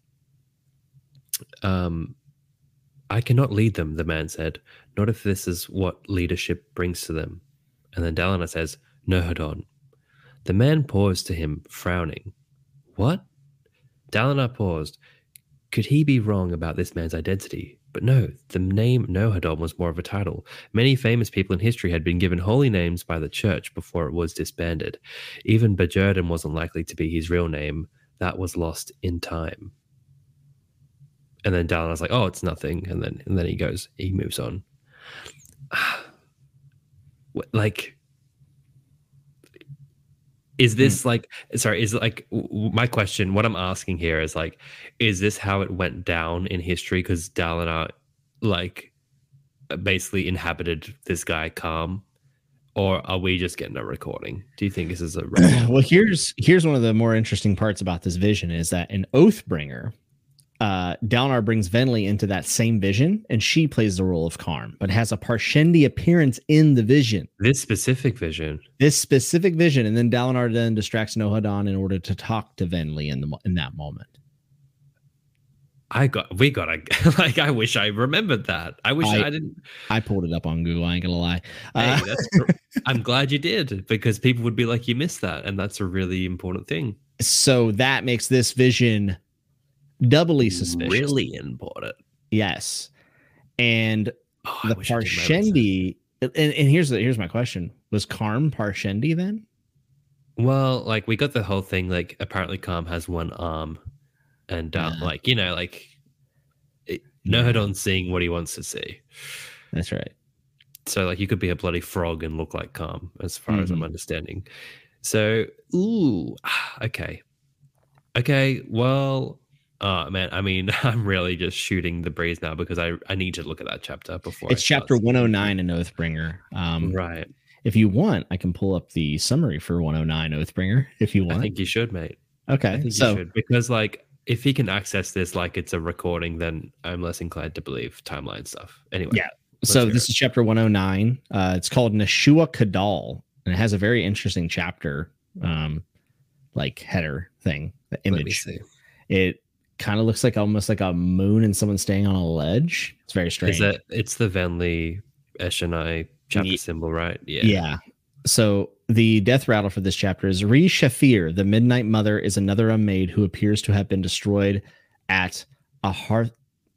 um, I cannot lead them, the man said, not if this is what leadership brings to them. And then Dalinar says, Nohadon. The man paused to him, frowning. What? Dalinar paused. Could he be wrong about this man's identity? But no, the name Nohadon was more of a title. Many famous people in history had been given holy names by the church before it was disbanded. Even Bajurden wasn't likely to be his real name. That was lost in time. And then Dalinar's like, oh, it's nothing. And then and then he goes, he moves on. Like, is this mm. like, sorry, is like, my question, what I'm asking here is like, is this how it went down in history? Because Dalinar, like, basically inhabited this guy Calm, or are we just getting a recording? Do you think this is a well, here's here's one of the more interesting parts about this vision is that in Oathbringer, uh, Dalinar brings Venli into that same vision, and she plays the role of Karm, but has a Parshendi appearance in the vision. This specific vision. This specific vision, and then Dalinar then distracts Nohadon in order to talk to Venli in the in that moment. I got, we got, a, like, I wish I remembered that. I wish I, I didn't. I pulled it up on Google. I ain't gonna lie. Hey, uh, that's, I'm glad you did, because people would be like, you missed that. And that's a really important thing. So that makes this vision doubly suspicious. Really important. Yes. And oh, the Parshendi, and, and here's the, here's my question. Was Karm Parshendi then? Well, like, we got the whole thing, like, apparently Karm has one arm. And um, yeah. like, you know, like it, Nohadon yeah. seeing what he wants to see. That's right. So like you could be a bloody frog and look like Calm, as far mm-hmm. as I'm understanding. So, ooh, okay. Okay, well, uh, man, I mean, I'm really just shooting the breeze now because I, I need to look at that chapter before. It's chapter one oh nine in Oathbringer. Um, right. If you want, I can pull up the summary for one oh nine Oathbringer if you want. I think you should, mate. Okay. I think so, you should, because like, if he can access this like it's a recording, then I'm less inclined to believe timeline stuff. Anyway. Yeah. So this it. is chapter one oh nine. Uh, it's called Nashua Kadal, and it has a very interesting chapter, um, like header thing, the image. Let me see. It kind of looks like almost like a moon and someone staying on a ledge. It's very strange. Is that, it's the Venli Eshonai chapter yeah. symbol, right? Yeah. Yeah. So the death rattle for this chapter is Re Shafir, the Midnight Mother, is another unmaid who appears to have been destroyed at Ahar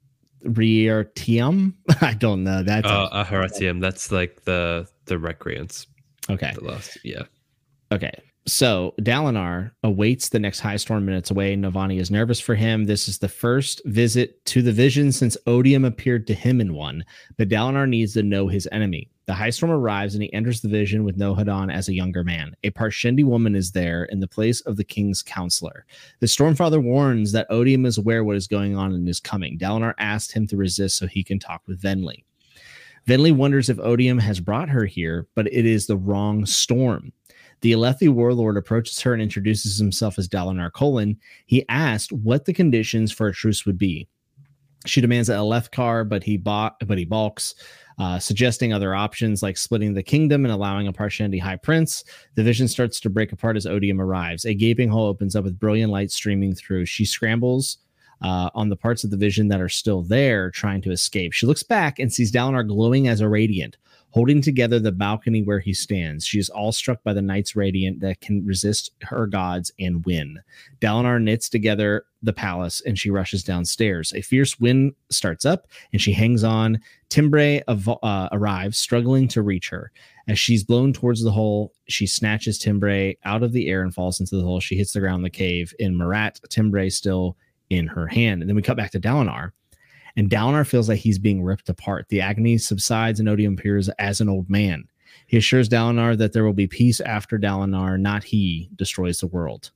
Riartium. I don't know. That's uh, Aharatium. That's like the the recreants. Okay. The last, yeah. Okay. So Dalinar awaits the next high storm minutes away. Navani is nervous for him. This is the first visit to the vision since Odium appeared to him in one, but Dalinar needs to know his enemy. The high storm arrives and he enters the vision with Nohadon as a younger man. A Parshendi woman is there in the place of the king's counselor. The Stormfather warns that Odium is aware what is going on and is coming. Dalinar asked him to resist so he can talk with Venli. Venli wonders if Odium has brought her here, but it is the wrong storm. The Alethi warlord approaches her and introduces himself as Dalinar Kholin. He asked what the conditions for a truce would be. She demands a Alethkar, but he bought, but he balks, uh, suggesting other options like splitting the kingdom and allowing a Parshendi high prince. The vision starts to break apart as Odium arrives. A gaping hole opens up with brilliant light streaming through. She scrambles uh, on the parts of the vision that are still there, trying to escape. She looks back and sees Dalinar glowing as a radiant, holding together the balcony where he stands. She is awestruck by the knight's radiant that can resist her gods and win. Dalinar knits together the palace and she rushes downstairs. A fierce wind starts up and she hangs on. Timbre av- uh, arrives, struggling to reach her. As she's blown towards the hole, she snatches Timbre out of the air and falls into the hole. She hits the ground in the cave. In Marat, Timbre still in her hand. And then we cut back to Dalinar. And Dalinar feels like he's being ripped apart. The agony subsides and Odium appears as an old man. He assures Dalinar that there will be peace after Dalinar, not he, destroys the world.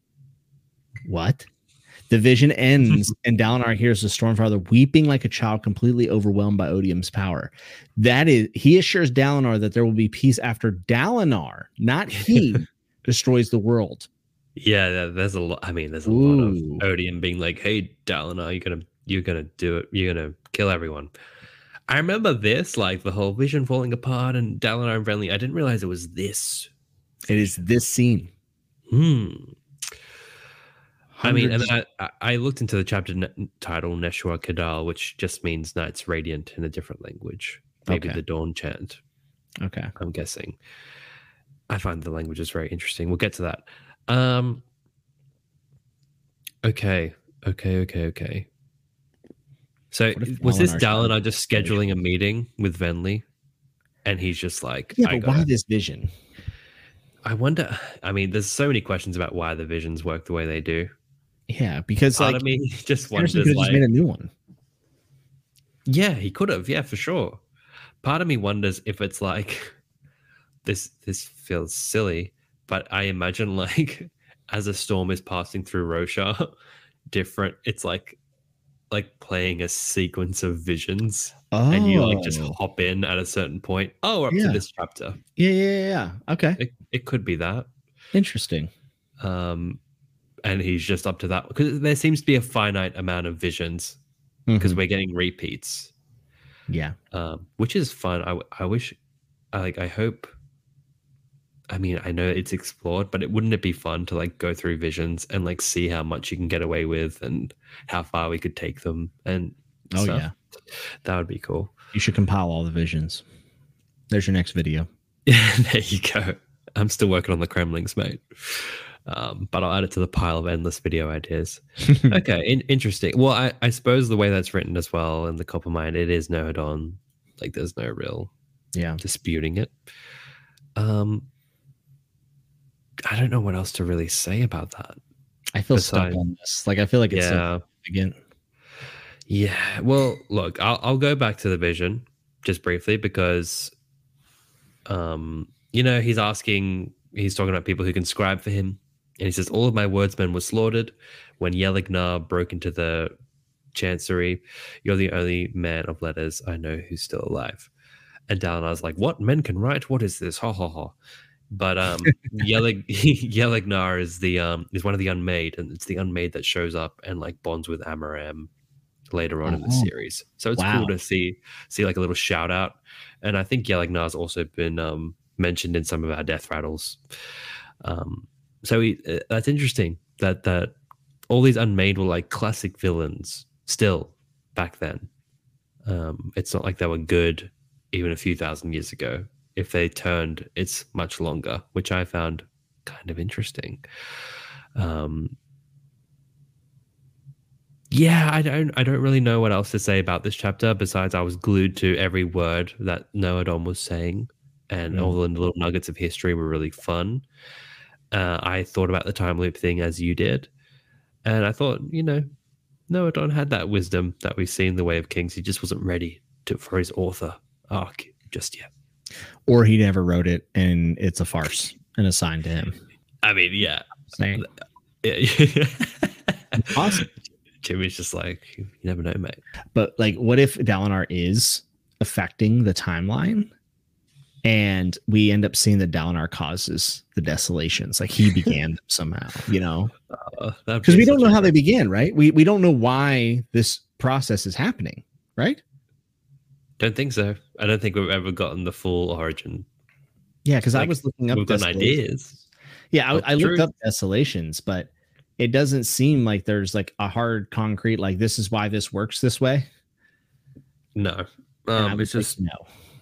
What? The vision ends and Dalinar hears the Stormfather weeping like a child, completely overwhelmed by Odium's power. That is, he assures Dalinar that there will be peace after Dalinar, not he, destroys the world. Yeah, there's a lot. I mean, there's a Ooh. lot of Odium being like, hey, Dalinar, you're going to You're gonna do it. You're gonna kill everyone. I remember this, like the whole vision falling apart and Dalinar and Venli. I didn't realize it was this. It is this scene. Hmm. I mean, and then I, I looked into the chapter ne- title Neshua Kadal, which just means Knights Radiant in a different language. Maybe okay. the Dawn Chant. Okay, I'm guessing. I find the language is very interesting. We'll get to that. Um, okay, okay, okay, okay. So was this Dalinar just scheduling a meeting with Venli, and he's just like, yeah, but why this vision? I wonder. I mean, there's so many questions about why the visions work the way they do. Yeah, because part like, of me just wonders, could have like, just made a new one. Yeah, he could have. Yeah, for sure. Part of me wonders if it's like this. This feels silly, but I imagine like as a storm is passing through Roshar, different. It's like like playing a sequence of visions, oh. and you like just hop in at a certain point. Oh, we're up yeah. to this chapter. Yeah, yeah, yeah. Okay, it, it could be that. Interesting. Um, and he's just up to that because there seems to be a finite amount of visions because mm-hmm. we're getting repeats. Yeah, um, which is fun. I I wish, I like, I hope. I mean, I know it's explored, but it wouldn't it be fun to like go through visions and like see how much you can get away with and how far we could take them and oh stuff. yeah, that would be cool. You should compile all the visions. There's your next video. Yeah, there you go. I'm still working on the Kremlings, mate. Um, but I'll add it to the pile of endless video ideas. Okay, in- interesting. Well, I, I suppose the way that's written as well in the Coppermind, it is Nohadon. Like, there's no real yeah disputing it. Um, I don't know what else to really say about that. I feel Besides, stuck on this. Like, I feel like it's yeah. so again. Yeah. Well, look, I'll I'll go back to the vision just briefly because, um, you know, he's asking, he's talking about people who can scribe for him. And he says, all of my wordsmen were slaughtered when Yelignar broke into the chancery. You're the only man of letters I know who's still alive. And Dalinar's like, what? Men can write? What is this? Ha ha ha. But um, Yelig- Yelignar is the um is one of the Unmade, and it's the Unmade that shows up and like bonds with Amaram later on oh, in the series. So it's wow. cool to see see like a little shout out. And I think Yelignar's also been um mentioned in some of our death rattles. Um, so he, uh, that's interesting that that all these Unmade were like classic villains still back then. Um, it's not like they were good even a few thousand years ago. If they turned, it's much longer, which I found kind of interesting. Um, yeah, I don't, I don't really know what else to say about this chapter besides I was glued to every word that Nohadon was saying, and mm. all the little nuggets of history were really fun. Uh, I thought about the time loop thing as you did, and I thought, you know, Nohadon had that wisdom that we see in The Way of Kings. He just wasn't ready to, for his author arc just yet. Or he never wrote it and it's a farce and assigned to him. I mean, yeah. Same. Yeah. Awesome. Jimmy's just like, you never know, mate. But like, what if Dalinar is affecting the timeline and we end up seeing that Dalinar causes the desolations? Like he began them somehow, you know? Because uh, be we don't know how they began, right? We, we don't know why this process is happening, right? Don't think so. I don't think we've ever gotten the full origin. Yeah, because like, I was looking up. We've got ideas. Yeah, I, I looked up Desolations, but it doesn't seem like there's like a hard, concrete like this is why this works this way. No, um, it's just no.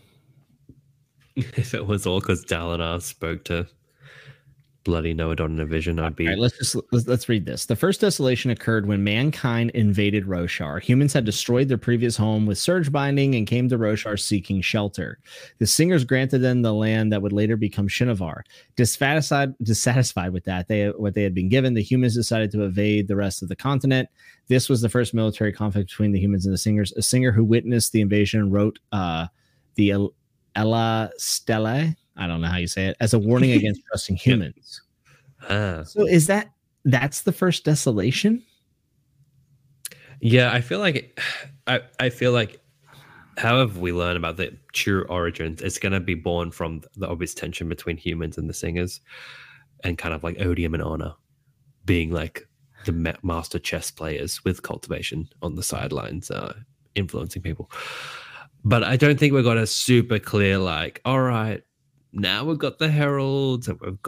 If it was all because Dalinar spoke to bloody Nohadon in a vision, I'd be. All right, let's just let's, let's read this. The first desolation occurred when mankind invaded Roshar. Humans had destroyed their previous home with surge binding and came to Roshar seeking shelter. The singers granted them the land that would later become Shinovar. Dissatisfied, dissatisfied with that, they what they had been given, the humans decided to invade the rest of the continent. This was the first military conflict between the humans and the singers. A singer who witnessed the invasion wrote uh, the Ella Stella. I don't know how you say it, as a warning against trusting humans. Uh, so is that, that's the first desolation? Yeah, I feel like, I, I feel like however we learn about the true origins, it's going to be born from the obvious tension between humans and the singers and kind of like odium and honor being like the ma- master chess players with cultivation on the sidelines, uh, influencing people. But I don't think we've got a super clear, like, all right, now we've got the heralds and we've got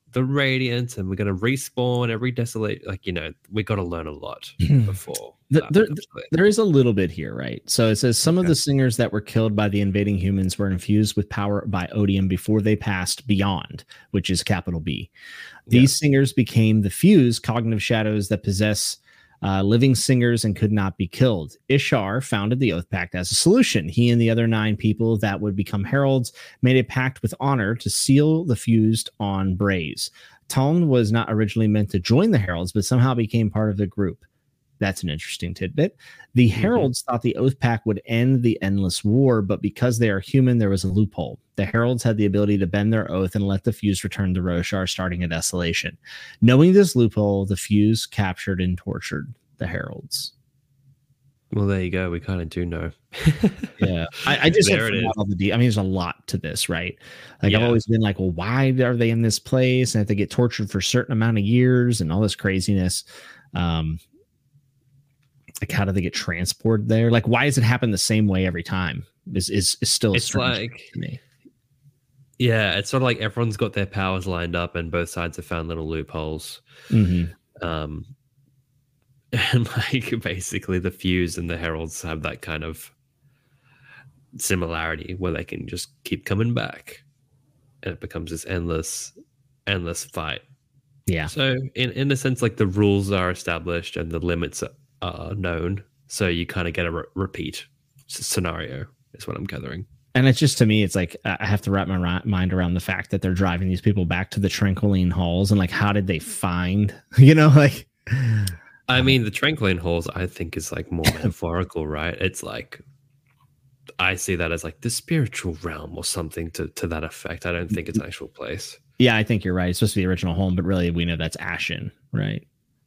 the Radiant, and we're gonna respawn every desolate. Like, you know, we got to learn a lot before. The, there, there is a little bit here, right? So it says some okay. of the singers that were killed by the invading humans were infused with power by Odium before they passed beyond, which is capital B. These yeah. singers became the fused cognitive shadows that possess uh, living singers and could not be killed. Ishar founded the Oath Pact as a solution. He and the other nine people that would become heralds made a pact with honor to seal the fused on Braze. Taln was not originally meant to join the heralds, but somehow became part of the group. That's an interesting tidbit. The mm-hmm. heralds thought the Oath Pact would end the endless war, but because they are human, there was a loophole. The heralds had the ability to bend their oath and let the fuse return to Roshar, starting a desolation. Knowing this loophole, the fuse captured and tortured the heralds. Well, there you go. We kind of do know. yeah, I, I just there it is. All the de- I mean, there's a lot to this, right? Like yeah. I've always been like, well, why are they in this place? And if they get tortured for a certain amount of years and all this craziness, um, like how do they get transported there? Like, why does it happen the same way every time? Is is is still it's like to me. Yeah, it's sort of like everyone's got their powers lined up, and both sides have found little loopholes. Mm-hmm. Um, and like basically, the Fuse and the Heralds have that kind of similarity where they can just keep coming back, and it becomes this endless, endless fight. Yeah. So in in a sense, like the rules are established and the limits are are known, so you kind of get a re- repeat scenario is what I'm gathering. And it's just, to me, it's like I have to wrap my ra- mind around the fact that they're driving these people back to the Tranquiline Halls, and like, how did they find, you know, like, I mean, the Tranquiline Halls I think is like more metaphorical, right? It's like I see that as like the spiritual realm or something to to that effect. I don't think it's an actual place. Yeah, I think you're right. It's supposed to be the original home, but really we know that's Ashen, right?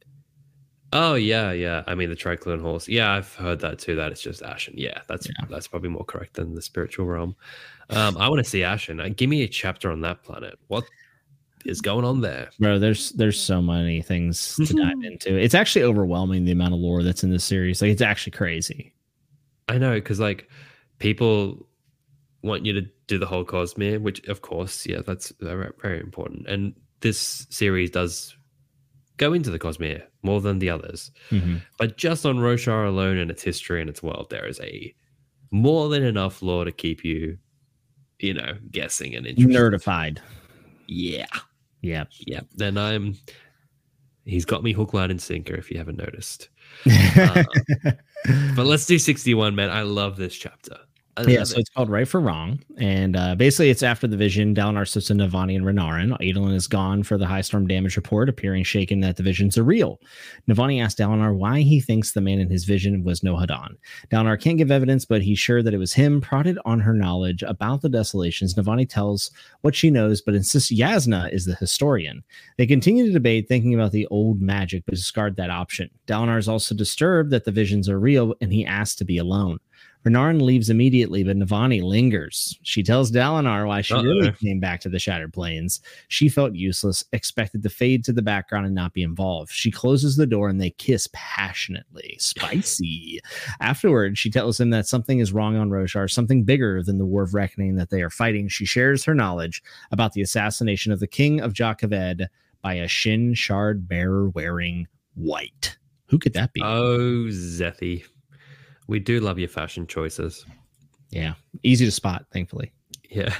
Oh yeah, yeah. I mean the Triclone Halls. Yeah, I've heard that too. That it's just Ashen. Yeah, that's yeah. that's probably more correct than the spiritual realm. Um, I want to see Ashen. Uh, give me a chapter on that planet. What is going on there, bro? There's there's so many things to dive into. It's actually overwhelming the amount of lore that's in this series. Like it's actually crazy. I know, because like people want you to do the whole Cosmere, which of course, yeah, that's very important. And this series does go into the Cosmere more than the others. Mm-hmm. But just on Roshar alone and its history and its world, there is a more than enough lore to keep you, you know, guessing and interested. Nerdified. Yeah. Yeah. Yeah. Then I'm, he's got me hook, line, and sinker, if you haven't noticed. uh, but let's do sixty-one, man. I love this chapter. Yeah, so it. it's called Right for Wrong. And uh, basically, it's after the vision. Dalinar sits to Navani and Renarin. Adolin is gone for the high storm damage report, appearing shaken that the visions are real. Navani asks Dalinar why he thinks the man in his vision was Nohadon. Dalinar can't give evidence, but he's sure that it was him. Prodded on her knowledge about the desolations, Navani tells what she knows, but insists Yasna is the historian. They continue to debate, thinking about the old magic, but discard that option. Dalinar is also disturbed that the visions are real, and he asks to be alone. Renarin leaves immediately, but Navani lingers. She tells Dalinar why she Uh-oh. really came back to the Shattered Plains. She felt useless, expected to fade to the background and not be involved. She closes the door and they kiss passionately. Spicy. Afterwards, she tells him that something is wrong on Roshar, something bigger than the War of Reckoning that they are fighting. She shares her knowledge about the assassination of the king of Jah-Keved by a Shin Shard bearer wearing white. Who could that be? Oh, Zethi. We do love your fashion choices. Yeah. Easy to spot, thankfully. Yeah.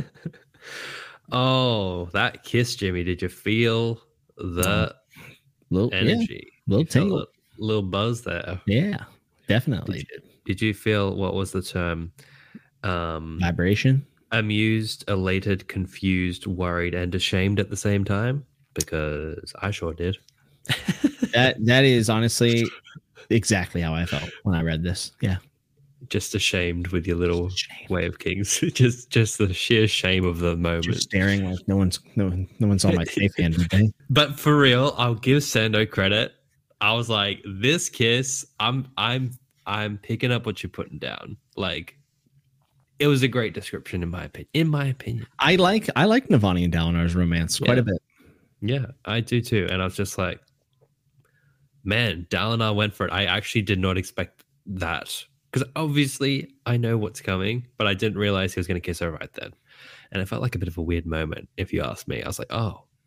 Oh, that kiss, Jimmy. Did you feel the little energy? Yeah, little tingle. A little buzz there. Yeah, definitely. Did you, did you feel, what was the term? Um, Vibration? Amused, elated, confused, worried, and ashamed at the same time? Because I sure did. that That is honestly exactly how I felt when I read this. Yeah. Just ashamed with your little Way of Kings. just just the sheer shame of the moment. Just staring like no one's no, no one saw my safe hand. But for real, I'll give Sando credit. I was like, this kiss, I'm I'm I'm picking up what you're putting down. Like, it was a great description in my opinion. In my opinion. I like I like Navani and Dalinar's romance quite yeah. a bit. Yeah, I do too. And I was just like, man, Dalinar went for it. I actually did not expect that. Because obviously I know what's coming, but I didn't realize he was going to kiss her right then. And it felt like a bit of a weird moment, if you ask me. I was like, oh,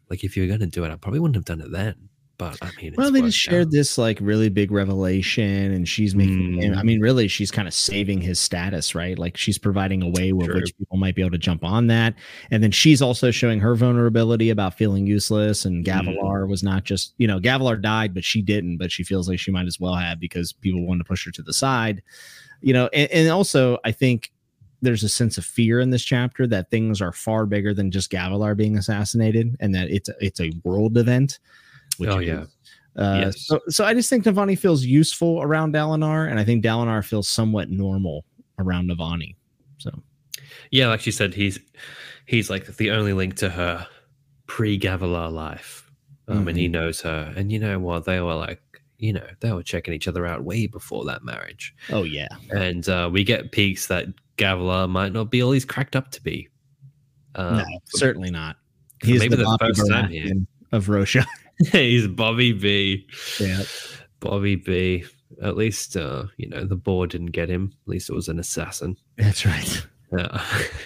Like if you were going to do it, I probably wouldn't have done it then. But I mean, well, they just shared this like really big revelation, and she's making Mm. him. I mean, really, she's kind of saving his status, right? Like she's providing a way with True. which people might be able to jump on that, and then she's also showing her vulnerability about feeling useless. And Gavilar mm. was not just, you know, Gavilar died, but she didn't. But she feels like she might as well have because people wanted to push her to the side, you know. And, and also, I think there's a sense of fear in this chapter that things are far bigger than just Gavilar being assassinated, and that it's it's a world event. Which oh is, yeah. Uh, yes. so, so I just think Navani feels useful around Dalinar, and I think Dalinar feels somewhat normal around Navani. So, yeah, like she said, he's he's like the only link to her pre-Gavilar life, um, mm-hmm. and he knows her. And you know what? They were like, you know, they were checking each other out way before that marriage. Oh yeah, and uh, we get peeks that Gavilar might not be all he's cracked up to be. Um, no, certainly not. He's maybe the, the Bobby first time here of Rosha. He's Bobby B. Yeah, Bobby B. At least, uh, you know, the board didn't get him. At least it was an assassin. That's right. Yeah.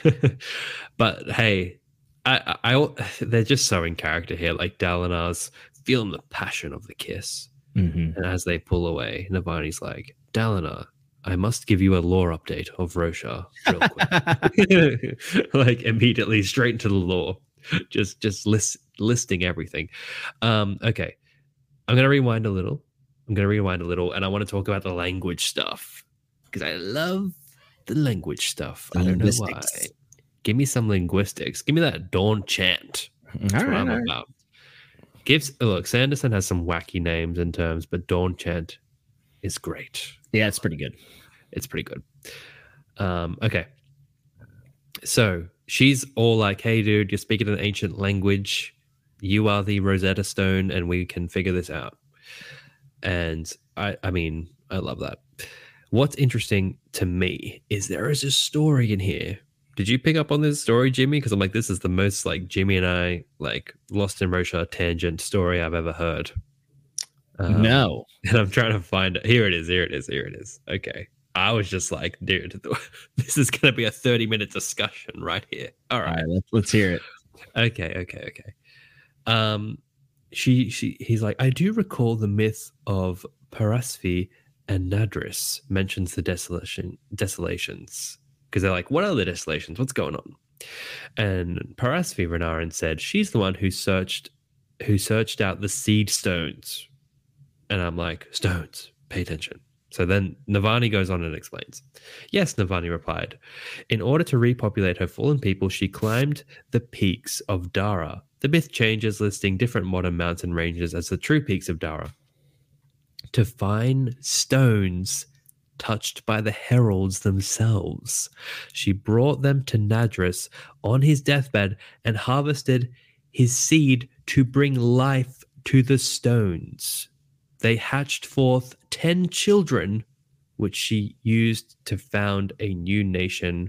But hey, I, I, I, they're just so in character here. Like Dalinar's feeling the passion of the kiss, mm-hmm. and as they pull away, Navani's like, "Dalinar, I must give you a lore update of Rosha real quick." Like immediately straight into the lore. Just just list, listing everything. Um, okay. I'm going to rewind a little. I'm going to rewind a little, and I want to talk about the language stuff because I love the language stuff. The I don't know why. Give me some linguistics. Give me that Dawn chant. That's all what right, I'm right. about. Gives, look, Sanderson has some wacky names and terms, but Dawn chant is great. Yeah, it's pretty good. It's pretty good. Um, okay. So she's all like, hey, dude, you're speaking an ancient language. You are the Rosetta Stone, and we can figure this out. And I, I mean, I love that. What's interesting to me is there is a story in here. Did you pick up on this story, Jimmy? Because I'm like, this is the most like Jimmy and I like Lost in Rosha tangent story I've ever heard. Um, no. And I'm trying to find it. Here it is. Here it is. Here it is. Okay. I was just like, dude, this is going to be a thirty minute discussion right here. All right. All right, let's, let's hear it. Okay. Okay. Okay. Um, she, she, he's like, I do recall the myth of Parasvi and Nadris mentions the desolation, desolations. Because they're like, what are the desolations? What's going on? And Parasvi Renarin said she's the one who searched, who searched out the seed stones. And I'm like, stones, pay attention. So then Navani goes on and explains. Yes, Navani replied. In order to repopulate her fallen people, she climbed the peaks of Dara. The myth changes, listing different modern mountain ranges as the true peaks of Dara. To find stones touched by the heralds themselves, she brought them to Nadris on his deathbed and harvested his seed to bring life to the stones. They hatched forth ten children, which she used to found a new nation,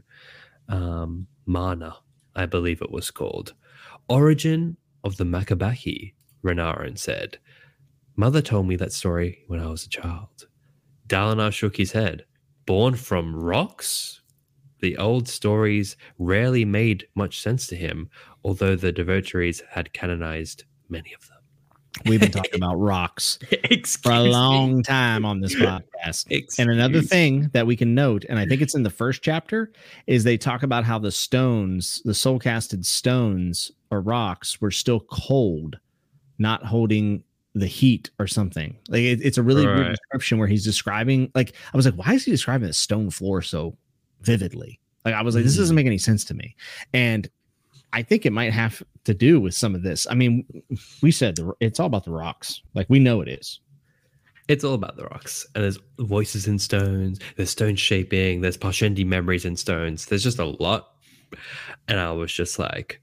um, Mana, I believe it was called. Origin of the Makabaki, Renarin said. Mother told me that story when I was a child. Dalinar shook his head. Born from rocks? The old stories rarely made much sense to him, although the devotees had canonized many of them. We've been talking about rocks for a long me. time on this podcast. Excuse and another thing that we can note, and I think it's in the first chapter, is they talk about how the stones, the soul casted stones or rocks, were still cold, not holding the heat or something. Like it, it's a really right. weird description where he's describing, like, I was like, why is he describing the stone floor so vividly? Like, I was like, this doesn't make any sense to me. And I think it might have to do with some of this. I mean, we said the, it's all about the rocks. Like, we know it is. It's all about the rocks. And there's voices in stones. There's stone shaping. There's Parshendi memories in stones. There's just a lot. And I was just like,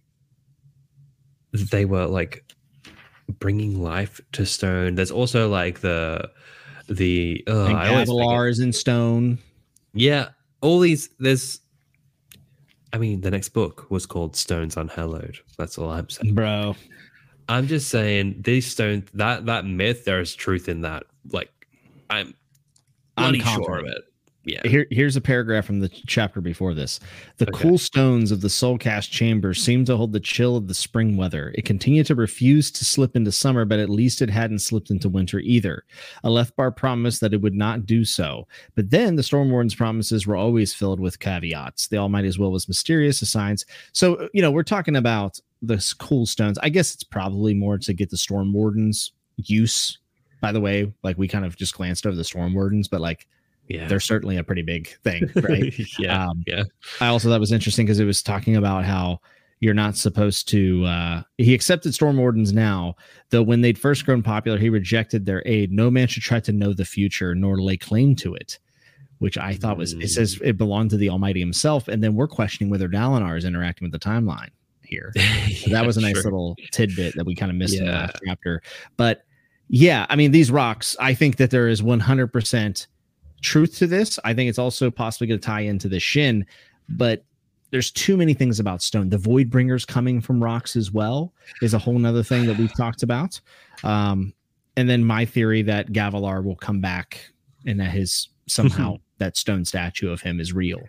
they were like bringing life to stone. There's also like the, the, uh, and Gavilar is in stone. Yeah. All these, there's, I mean, the next book was called Stones Unhallowed. That's all I'm saying. Bro. I'm just saying these stones, that that myth, there is truth in that. Like, I'm bloody I'm sure of it. yeah. Here, here's a paragraph from the chapter before this. The Okay. cool stones of the Soulcast chamber seemed to hold the chill of the spring weather. It continued to refuse to slip into summer, but at least it hadn't slipped into winter either. Alethbar promised that it would not do so. But then the Storm Warden's promises were always filled with caveats. The Almighty's will was mysterious, as signs. So, you know, we're talking about the cool stones. I guess it's probably more to get the Storm Warden's use. By the way, like we kind of just glanced over the Storm Wardens, but like, Yeah, they're certainly a pretty big thing, right? yeah, um, yeah. I also thought it was interesting because it was talking about how you're not supposed to. Uh, he accepted Storm Wardens now, though when they'd first grown popular, he rejected their aid. No man should try to know the future nor lay claim to it, which I thought was. It says it belonged to the Almighty himself, and then we're questioning whether Dalinar is interacting with the timeline here. So that was a nice sure. little tidbit that we kind of missed in the Yeah. last chapter. But yeah, I mean, these rocks. I think that there is one hundred percent truth to this. I think it's also possibly going to tie into the Shin, but there's too many things about stone. The Void Bringers coming from rocks as well is a whole nother thing that we've talked about. Um, and then my theory that Gavilar will come back and that his somehow that stone statue of him is real.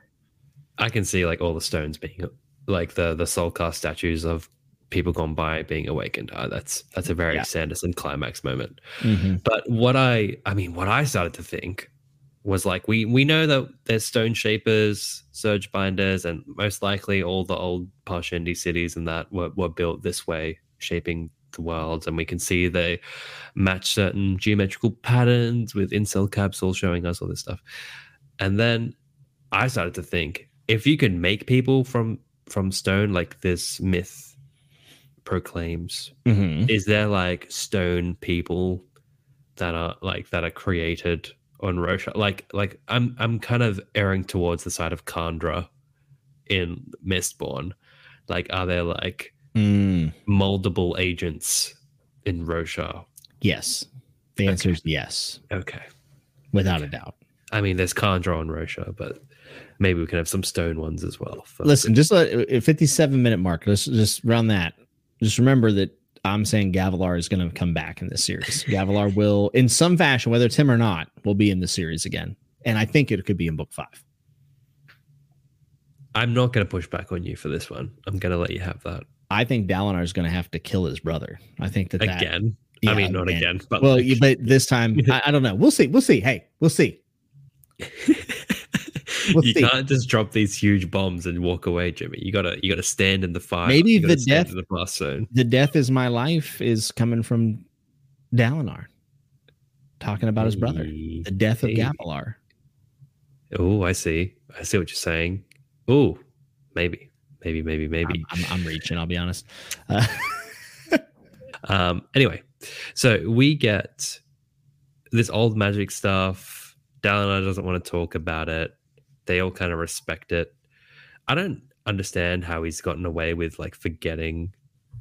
I can see like all the stones being like the the Soulcast statues of people gone by being awakened. Uh, that's that's a very Yeah. Sanderson climax moment. Mm-hmm. But what I I mean, what I started to think was like we we know that there's stone shapers, surge binders, and most likely all the old Parshendi cities and that were, were built this way, shaping the worlds, and we can see they match certain geometrical patterns with incel capsules showing us all this stuff. And then I started to think if you could make people from from stone, like this myth proclaims, Mm-hmm. is there like stone people that are like that are created on Rosha? Like like I'm I'm kind of erring towards the side of Kandra in Mistborn. Like, are there like Mm. moldable agents in Rosha? Yes. The answer Okay. is yes, Okay. without a doubt. I mean, there's Kandra on Rosha, but maybe we can have some stone ones as well. for- Listen, just a, a fifty-seven minute mark. Let's just round that. Just remember that I'm saying Gavilar is going to come back in this series. Gavilar will, in some fashion, whether it's him or not, will be in the series again. And I think it could be in book five. I'm not going to push back on you for this one. I'm going to let you have that. I think Dalinar is going to have to kill his brother. I think that, that Again. Yeah, I mean, not again. again, but well, like- you- but this time, I, I don't know. We'll see. We'll see. Hey, we'll see. We'll you see. can't just drop these huge bombs and walk away, Jimmy. You gotta you gotta stand in the fire. Maybe You gotta the stand death- in the blast zone. The death is my life is coming from Dalinar. Talking about his brother. The death of Hey. Gavilar. Oh, I see. I see what you're saying. Oh, maybe, maybe, maybe, maybe. I'm, I'm, I'm reaching, I'll be honest. Uh, Um, anyway, so we get this old magic stuff. Dalinar doesn't want to talk about it. They all kind of respect it. I don't understand how he's gotten away with like forgetting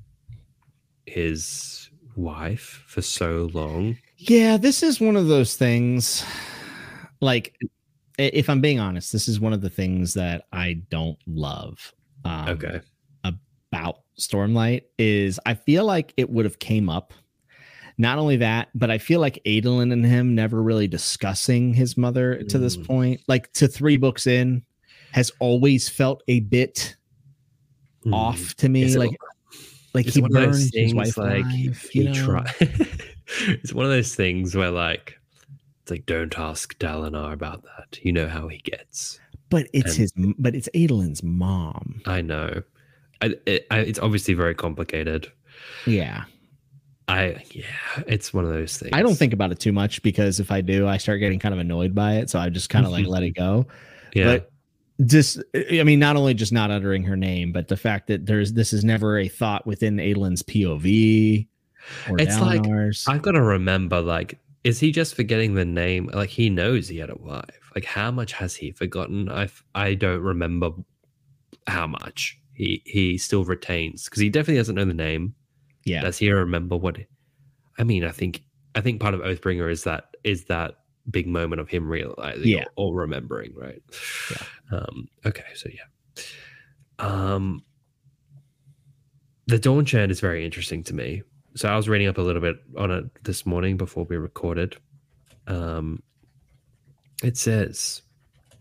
his wife for so long. yeah, this is one of those things. Like, i- if I'm being honest, this is one of the things that I don't love. Um, Okay. about Stormlight is I feel like it would have came up. Not only that, but I feel like Adolin and him never really discussing his mother to this Mm. point, like to three books in, has always felt a bit Hmm. off to me. Is it- Like, like it's he one of those burned his things wife like alive, he you know? try- It's one of those things where like it's like don't ask Dalinar about that. You know how he gets. But it's and- his, but it's Adolin's mom. I know. I, it, I, it's obviously very complicated. Yeah. I yeah, it's one of those things. I don't think about it too much because if I do, I start getting kind of annoyed by it. So I just kind of like let it go. Yeah, But just, I mean, not only just not uttering her name, but the fact that there's this is never a thought within Adolin's P O V or It's like, Dalinar's. I've got to remember. Like, is he just forgetting the name? Like, he knows he had a wife. Like, how much has he forgotten? I I don't remember how much he he still retains because he definitely doesn't know the name. yeah. Does he remember what? I mean, I think I think part of Oathbringer is that is that big moment of him realizing Yeah. or, or remembering, right? Yeah. Um, okay, so yeah. Um, the Dawn Chant is very interesting to me. So I was reading up a little bit on it this morning before we recorded. Um, it says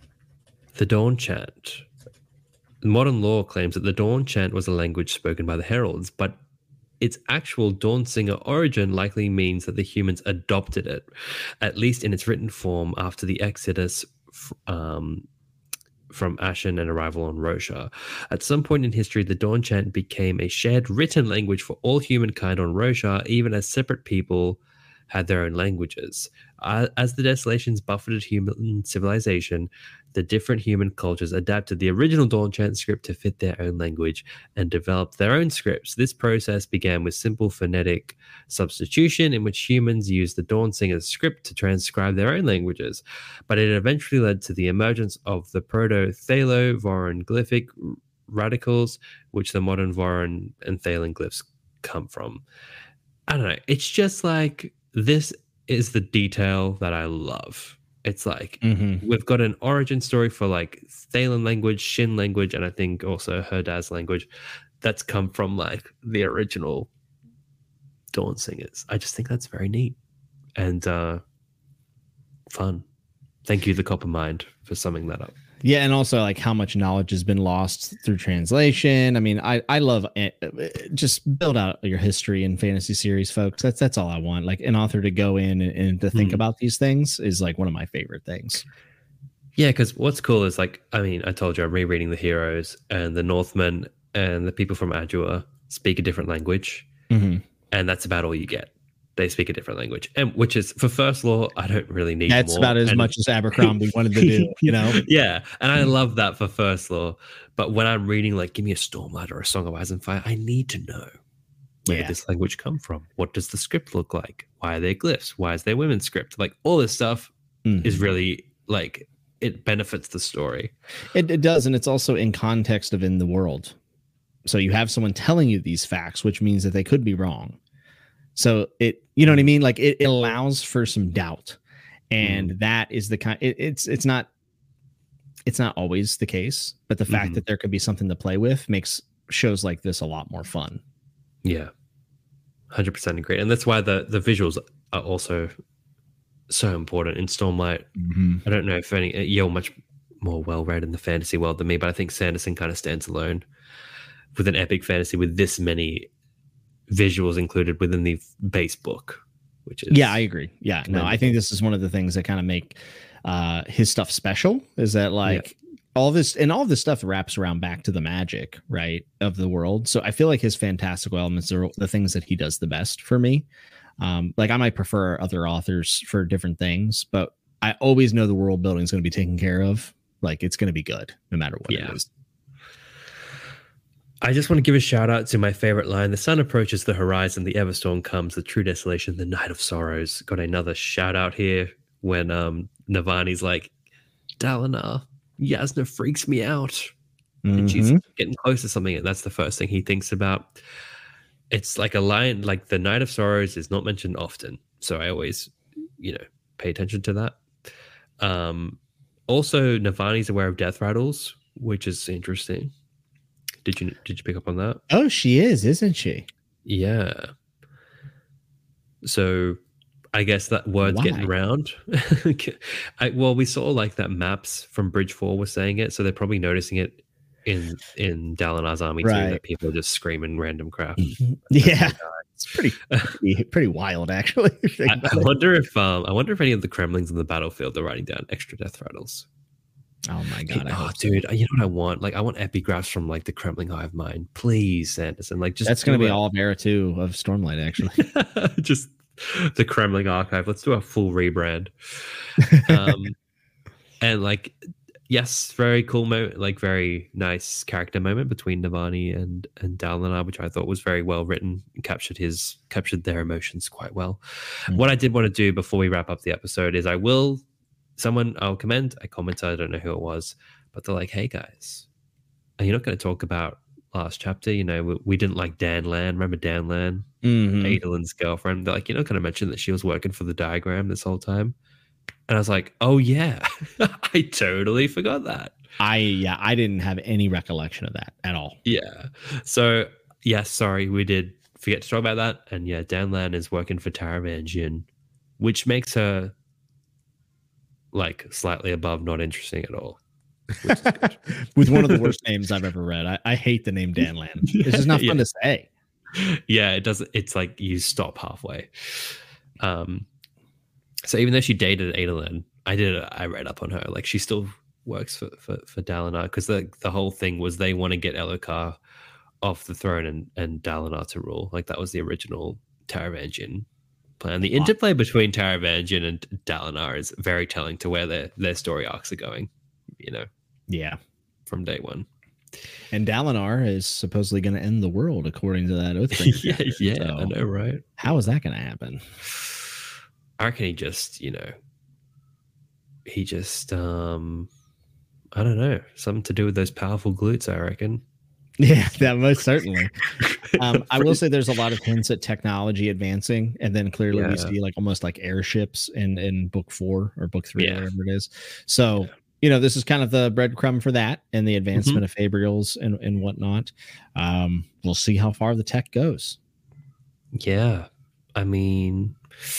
The Dawn Chant. Modern lore claims that the Dawn Chant was a language spoken by the heralds, but its actual Dawn Singer origin likely means that the humans adopted it, at least in its written form, after the Exodus um, from Ashen and arrival on Rosha. At some point in history, the Dawn Chant became a shared written language for all humankind on Rosha, even as separate people had their own languages. Uh, as the desolations buffeted human civilization, the different human cultures adapted the original Dawn Chant script to fit their own language and developed their own scripts. This process began with simple phonetic substitution, in which humans used the Dawn Singer's script to transcribe their own languages, but it eventually led to the emergence of the Proto-Thalo-Voron glyphic radicals, which the modern Voron and Thalian glyphs come from. I don't know. It's just like, this is the detail that I love. It's like, mm-hmm. we've got an origin story for like Thalian language, Shin language, and I think also Herdaz language that's come from like the original Dawn Singers. I just think that's very neat and uh, fun. Thank you, the Copper Mind, for summing that up. Yeah, and also like how much knowledge has been lost through translation. I mean, I I love it. Just build out your history in fantasy series, folks. That's that's all I want. Like an author to go in and, and to think mm. about these things is like one of my favorite things. Yeah, because what's cool is like, I mean, I told you I'm rereading the heroes, and the Northmen and the people from Adua speak a different language, mm-hmm. and that's about all you get. They speak a different language, and which is for first law. I don't really need. That's more. about as and, much as Abercrombie wanted to do, you know. Yeah, and I love that for first law. But when I'm reading, like, give me a Stormlight or a Song of Ice and Fire, I need to know where yeah. did this language come from? What does the script look like? Why are there glyphs? Why is there women's script? Like all this stuff mm-hmm. is really like it benefits the story. It, it does, and it's also in context of in the world. So you have someone telling you these facts, which means that they could be wrong. So it, you know what I mean? Like it, it allows for some doubt, and mm. that is the kind. It, it's it's not it's not always the case, but the fact mm-hmm. that there could be something to play with makes shows like this a lot more fun. Yeah, one hundred percent agree, and that's why the the visuals are also so important in Stormlight. Mm-hmm. I don't know if any you're much more well read in the fantasy world than me, but I think Sanderson kind of stands alone with an epic fantasy with this many visuals included within the base book, which is yeah I agree yeah no I think this is one of the things that kind of make uh his stuff special, is that like yeah. all this and all this stuff wraps around back to the magic, right, of the world. So I feel like his fantastical elements are the things that he does the best for me. Um like I might prefer other authors for different things, but I always know the world building is going to be taken care of. Like it's going to be good no matter what yeah. it is. I just want to give a shout out to my favorite line. The sun approaches the horizon, the Everstorm comes, the true desolation, the night of sorrows. Got another shout out here when um, Navani's like, Dalinar, Yasna freaks me out. Mm-hmm. And she's getting close to something, and that's the first thing he thinks about. It's like a line, like the night of sorrows is not mentioned often. So I always, you know, pay attention to that. Um, also, Navani's aware of death rattles, which is interesting. Did you did you pick up on that? Oh, she is, isn't she? Yeah. So I guess that word's Why? getting around. I, well, we saw like that maps from Bridge Four were saying it, so they're probably noticing it in in Dalinar's army right. too. That people are just screaming random crap. Yeah, it's pretty pretty, pretty wild, actually. I, I wonder if um, I wonder if any of the Kremlings in the battlefield are writing down extra death rattles. Oh my god! I oh, dude, so. You know what I want? Like, I want epigraphs from like the Kremling Hive Mind, please, Sanderson. Like, just that's going to be all of Era Two of Stormlight, actually. Just the Kremling Archive. Let's do a full rebrand. Um, and like, yes, very cool moment, like very nice character moment between Navani and and Dalinar, which I thought was very well written and captured his captured their emotions quite well. Mm-hmm. What I did want to do before we wrap up the episode is I will. Someone I'll comment, I commented, I don't know who it was, but they're like, hey guys, are you not going to talk about last chapter? You know, we, we didn't like Dan Lan. Remember Dan Lan? Mm-hmm. Adolin's girlfriend. They're like, you're not going to mention that she was working for the diagram this whole time? And I was like, oh yeah, I totally forgot that. I, yeah, I didn't have any recollection of that at all. Yeah. So, yes, sorry, we did forget to talk about that. And yeah, Dan Lan is working for Taravan Jin, which makes her like slightly above not interesting at all. which is good. With one of the worst names I've ever read. I, I hate the name Danlan. It's just not fun yeah. to say. Yeah, it doesn't. It's like you stop halfway. Um, so even though she dated Adolin, I did. I read up on her. Like she still works for for, for Dalinar because the the whole thing was they want to get Elhokar off the throne and and Dalinar to rule. Like that was the original Taravangian plan. The interplay between Taravangian and Dalinar is very telling to where their their story arcs are going. You know. Yeah. From day one. And Dalinar is supposedly going to end the world according to that Oathbringer. yeah, yeah, so I know, right? How is that going to happen? I reckon he just, you know, he just, um, I don't know, something to do with those powerful glutes, I reckon. Yeah, that most certainly. Um, I will say there's a lot of hints at technology advancing, and then clearly yeah. we see like almost like airships in in book four or book three, yeah. or whatever it is. So. Yeah. You know, this is kind of the breadcrumb for that and the advancement mm-hmm. of Fabrials and, and whatnot. Um, we'll see how far the tech goes. Yeah. I mean,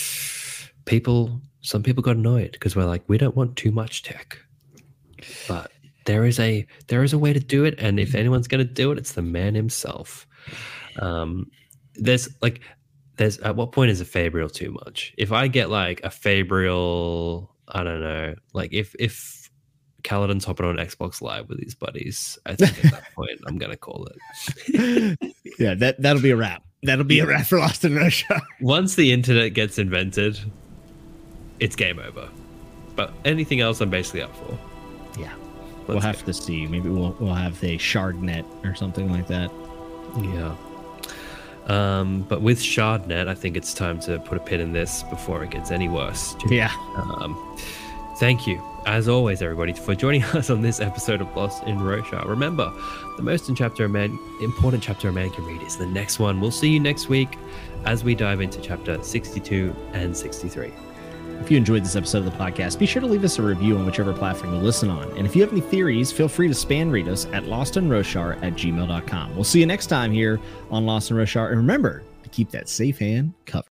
people, some people got annoyed because we're like, we don't want too much tech. But there is a there is a way to do it. And if anyone's going to do it, it's the man himself. Um, there's like, there's at what point is a Fabrial too much? If I get like a Fabrial, I don't know, like if, if, Kaladin's hopping on Xbox Live with his buddies, I think at that point I'm gonna call it. Yeah, that that'll be a wrap. That'll be yeah. a wrap for Lost in Roshar. Once the internet gets invented, it's game over. But anything else, I'm basically up for. Yeah, Let's we'll have go. to see. Maybe we'll we'll have a Shardnet or something like that. Yeah. Um, but with Shardnet, I think it's time to put a pin in this before it gets any worse. Yeah. Um, thank you. As always, everybody, for joining us on this episode of Lost in Roshar. Remember, the most in chapter a man, important chapter a man can read is the next one. We'll see you next week as we dive into chapter sixty-two and sixty-three. If you enjoyed this episode of the podcast, be sure to leave us a review on whichever platform you listen on. And if you have any theories, feel free to spam read us at lostinroshar at gmail dot com. We'll see you next time here on Lost in Roshar. And remember to keep that safe hand covered.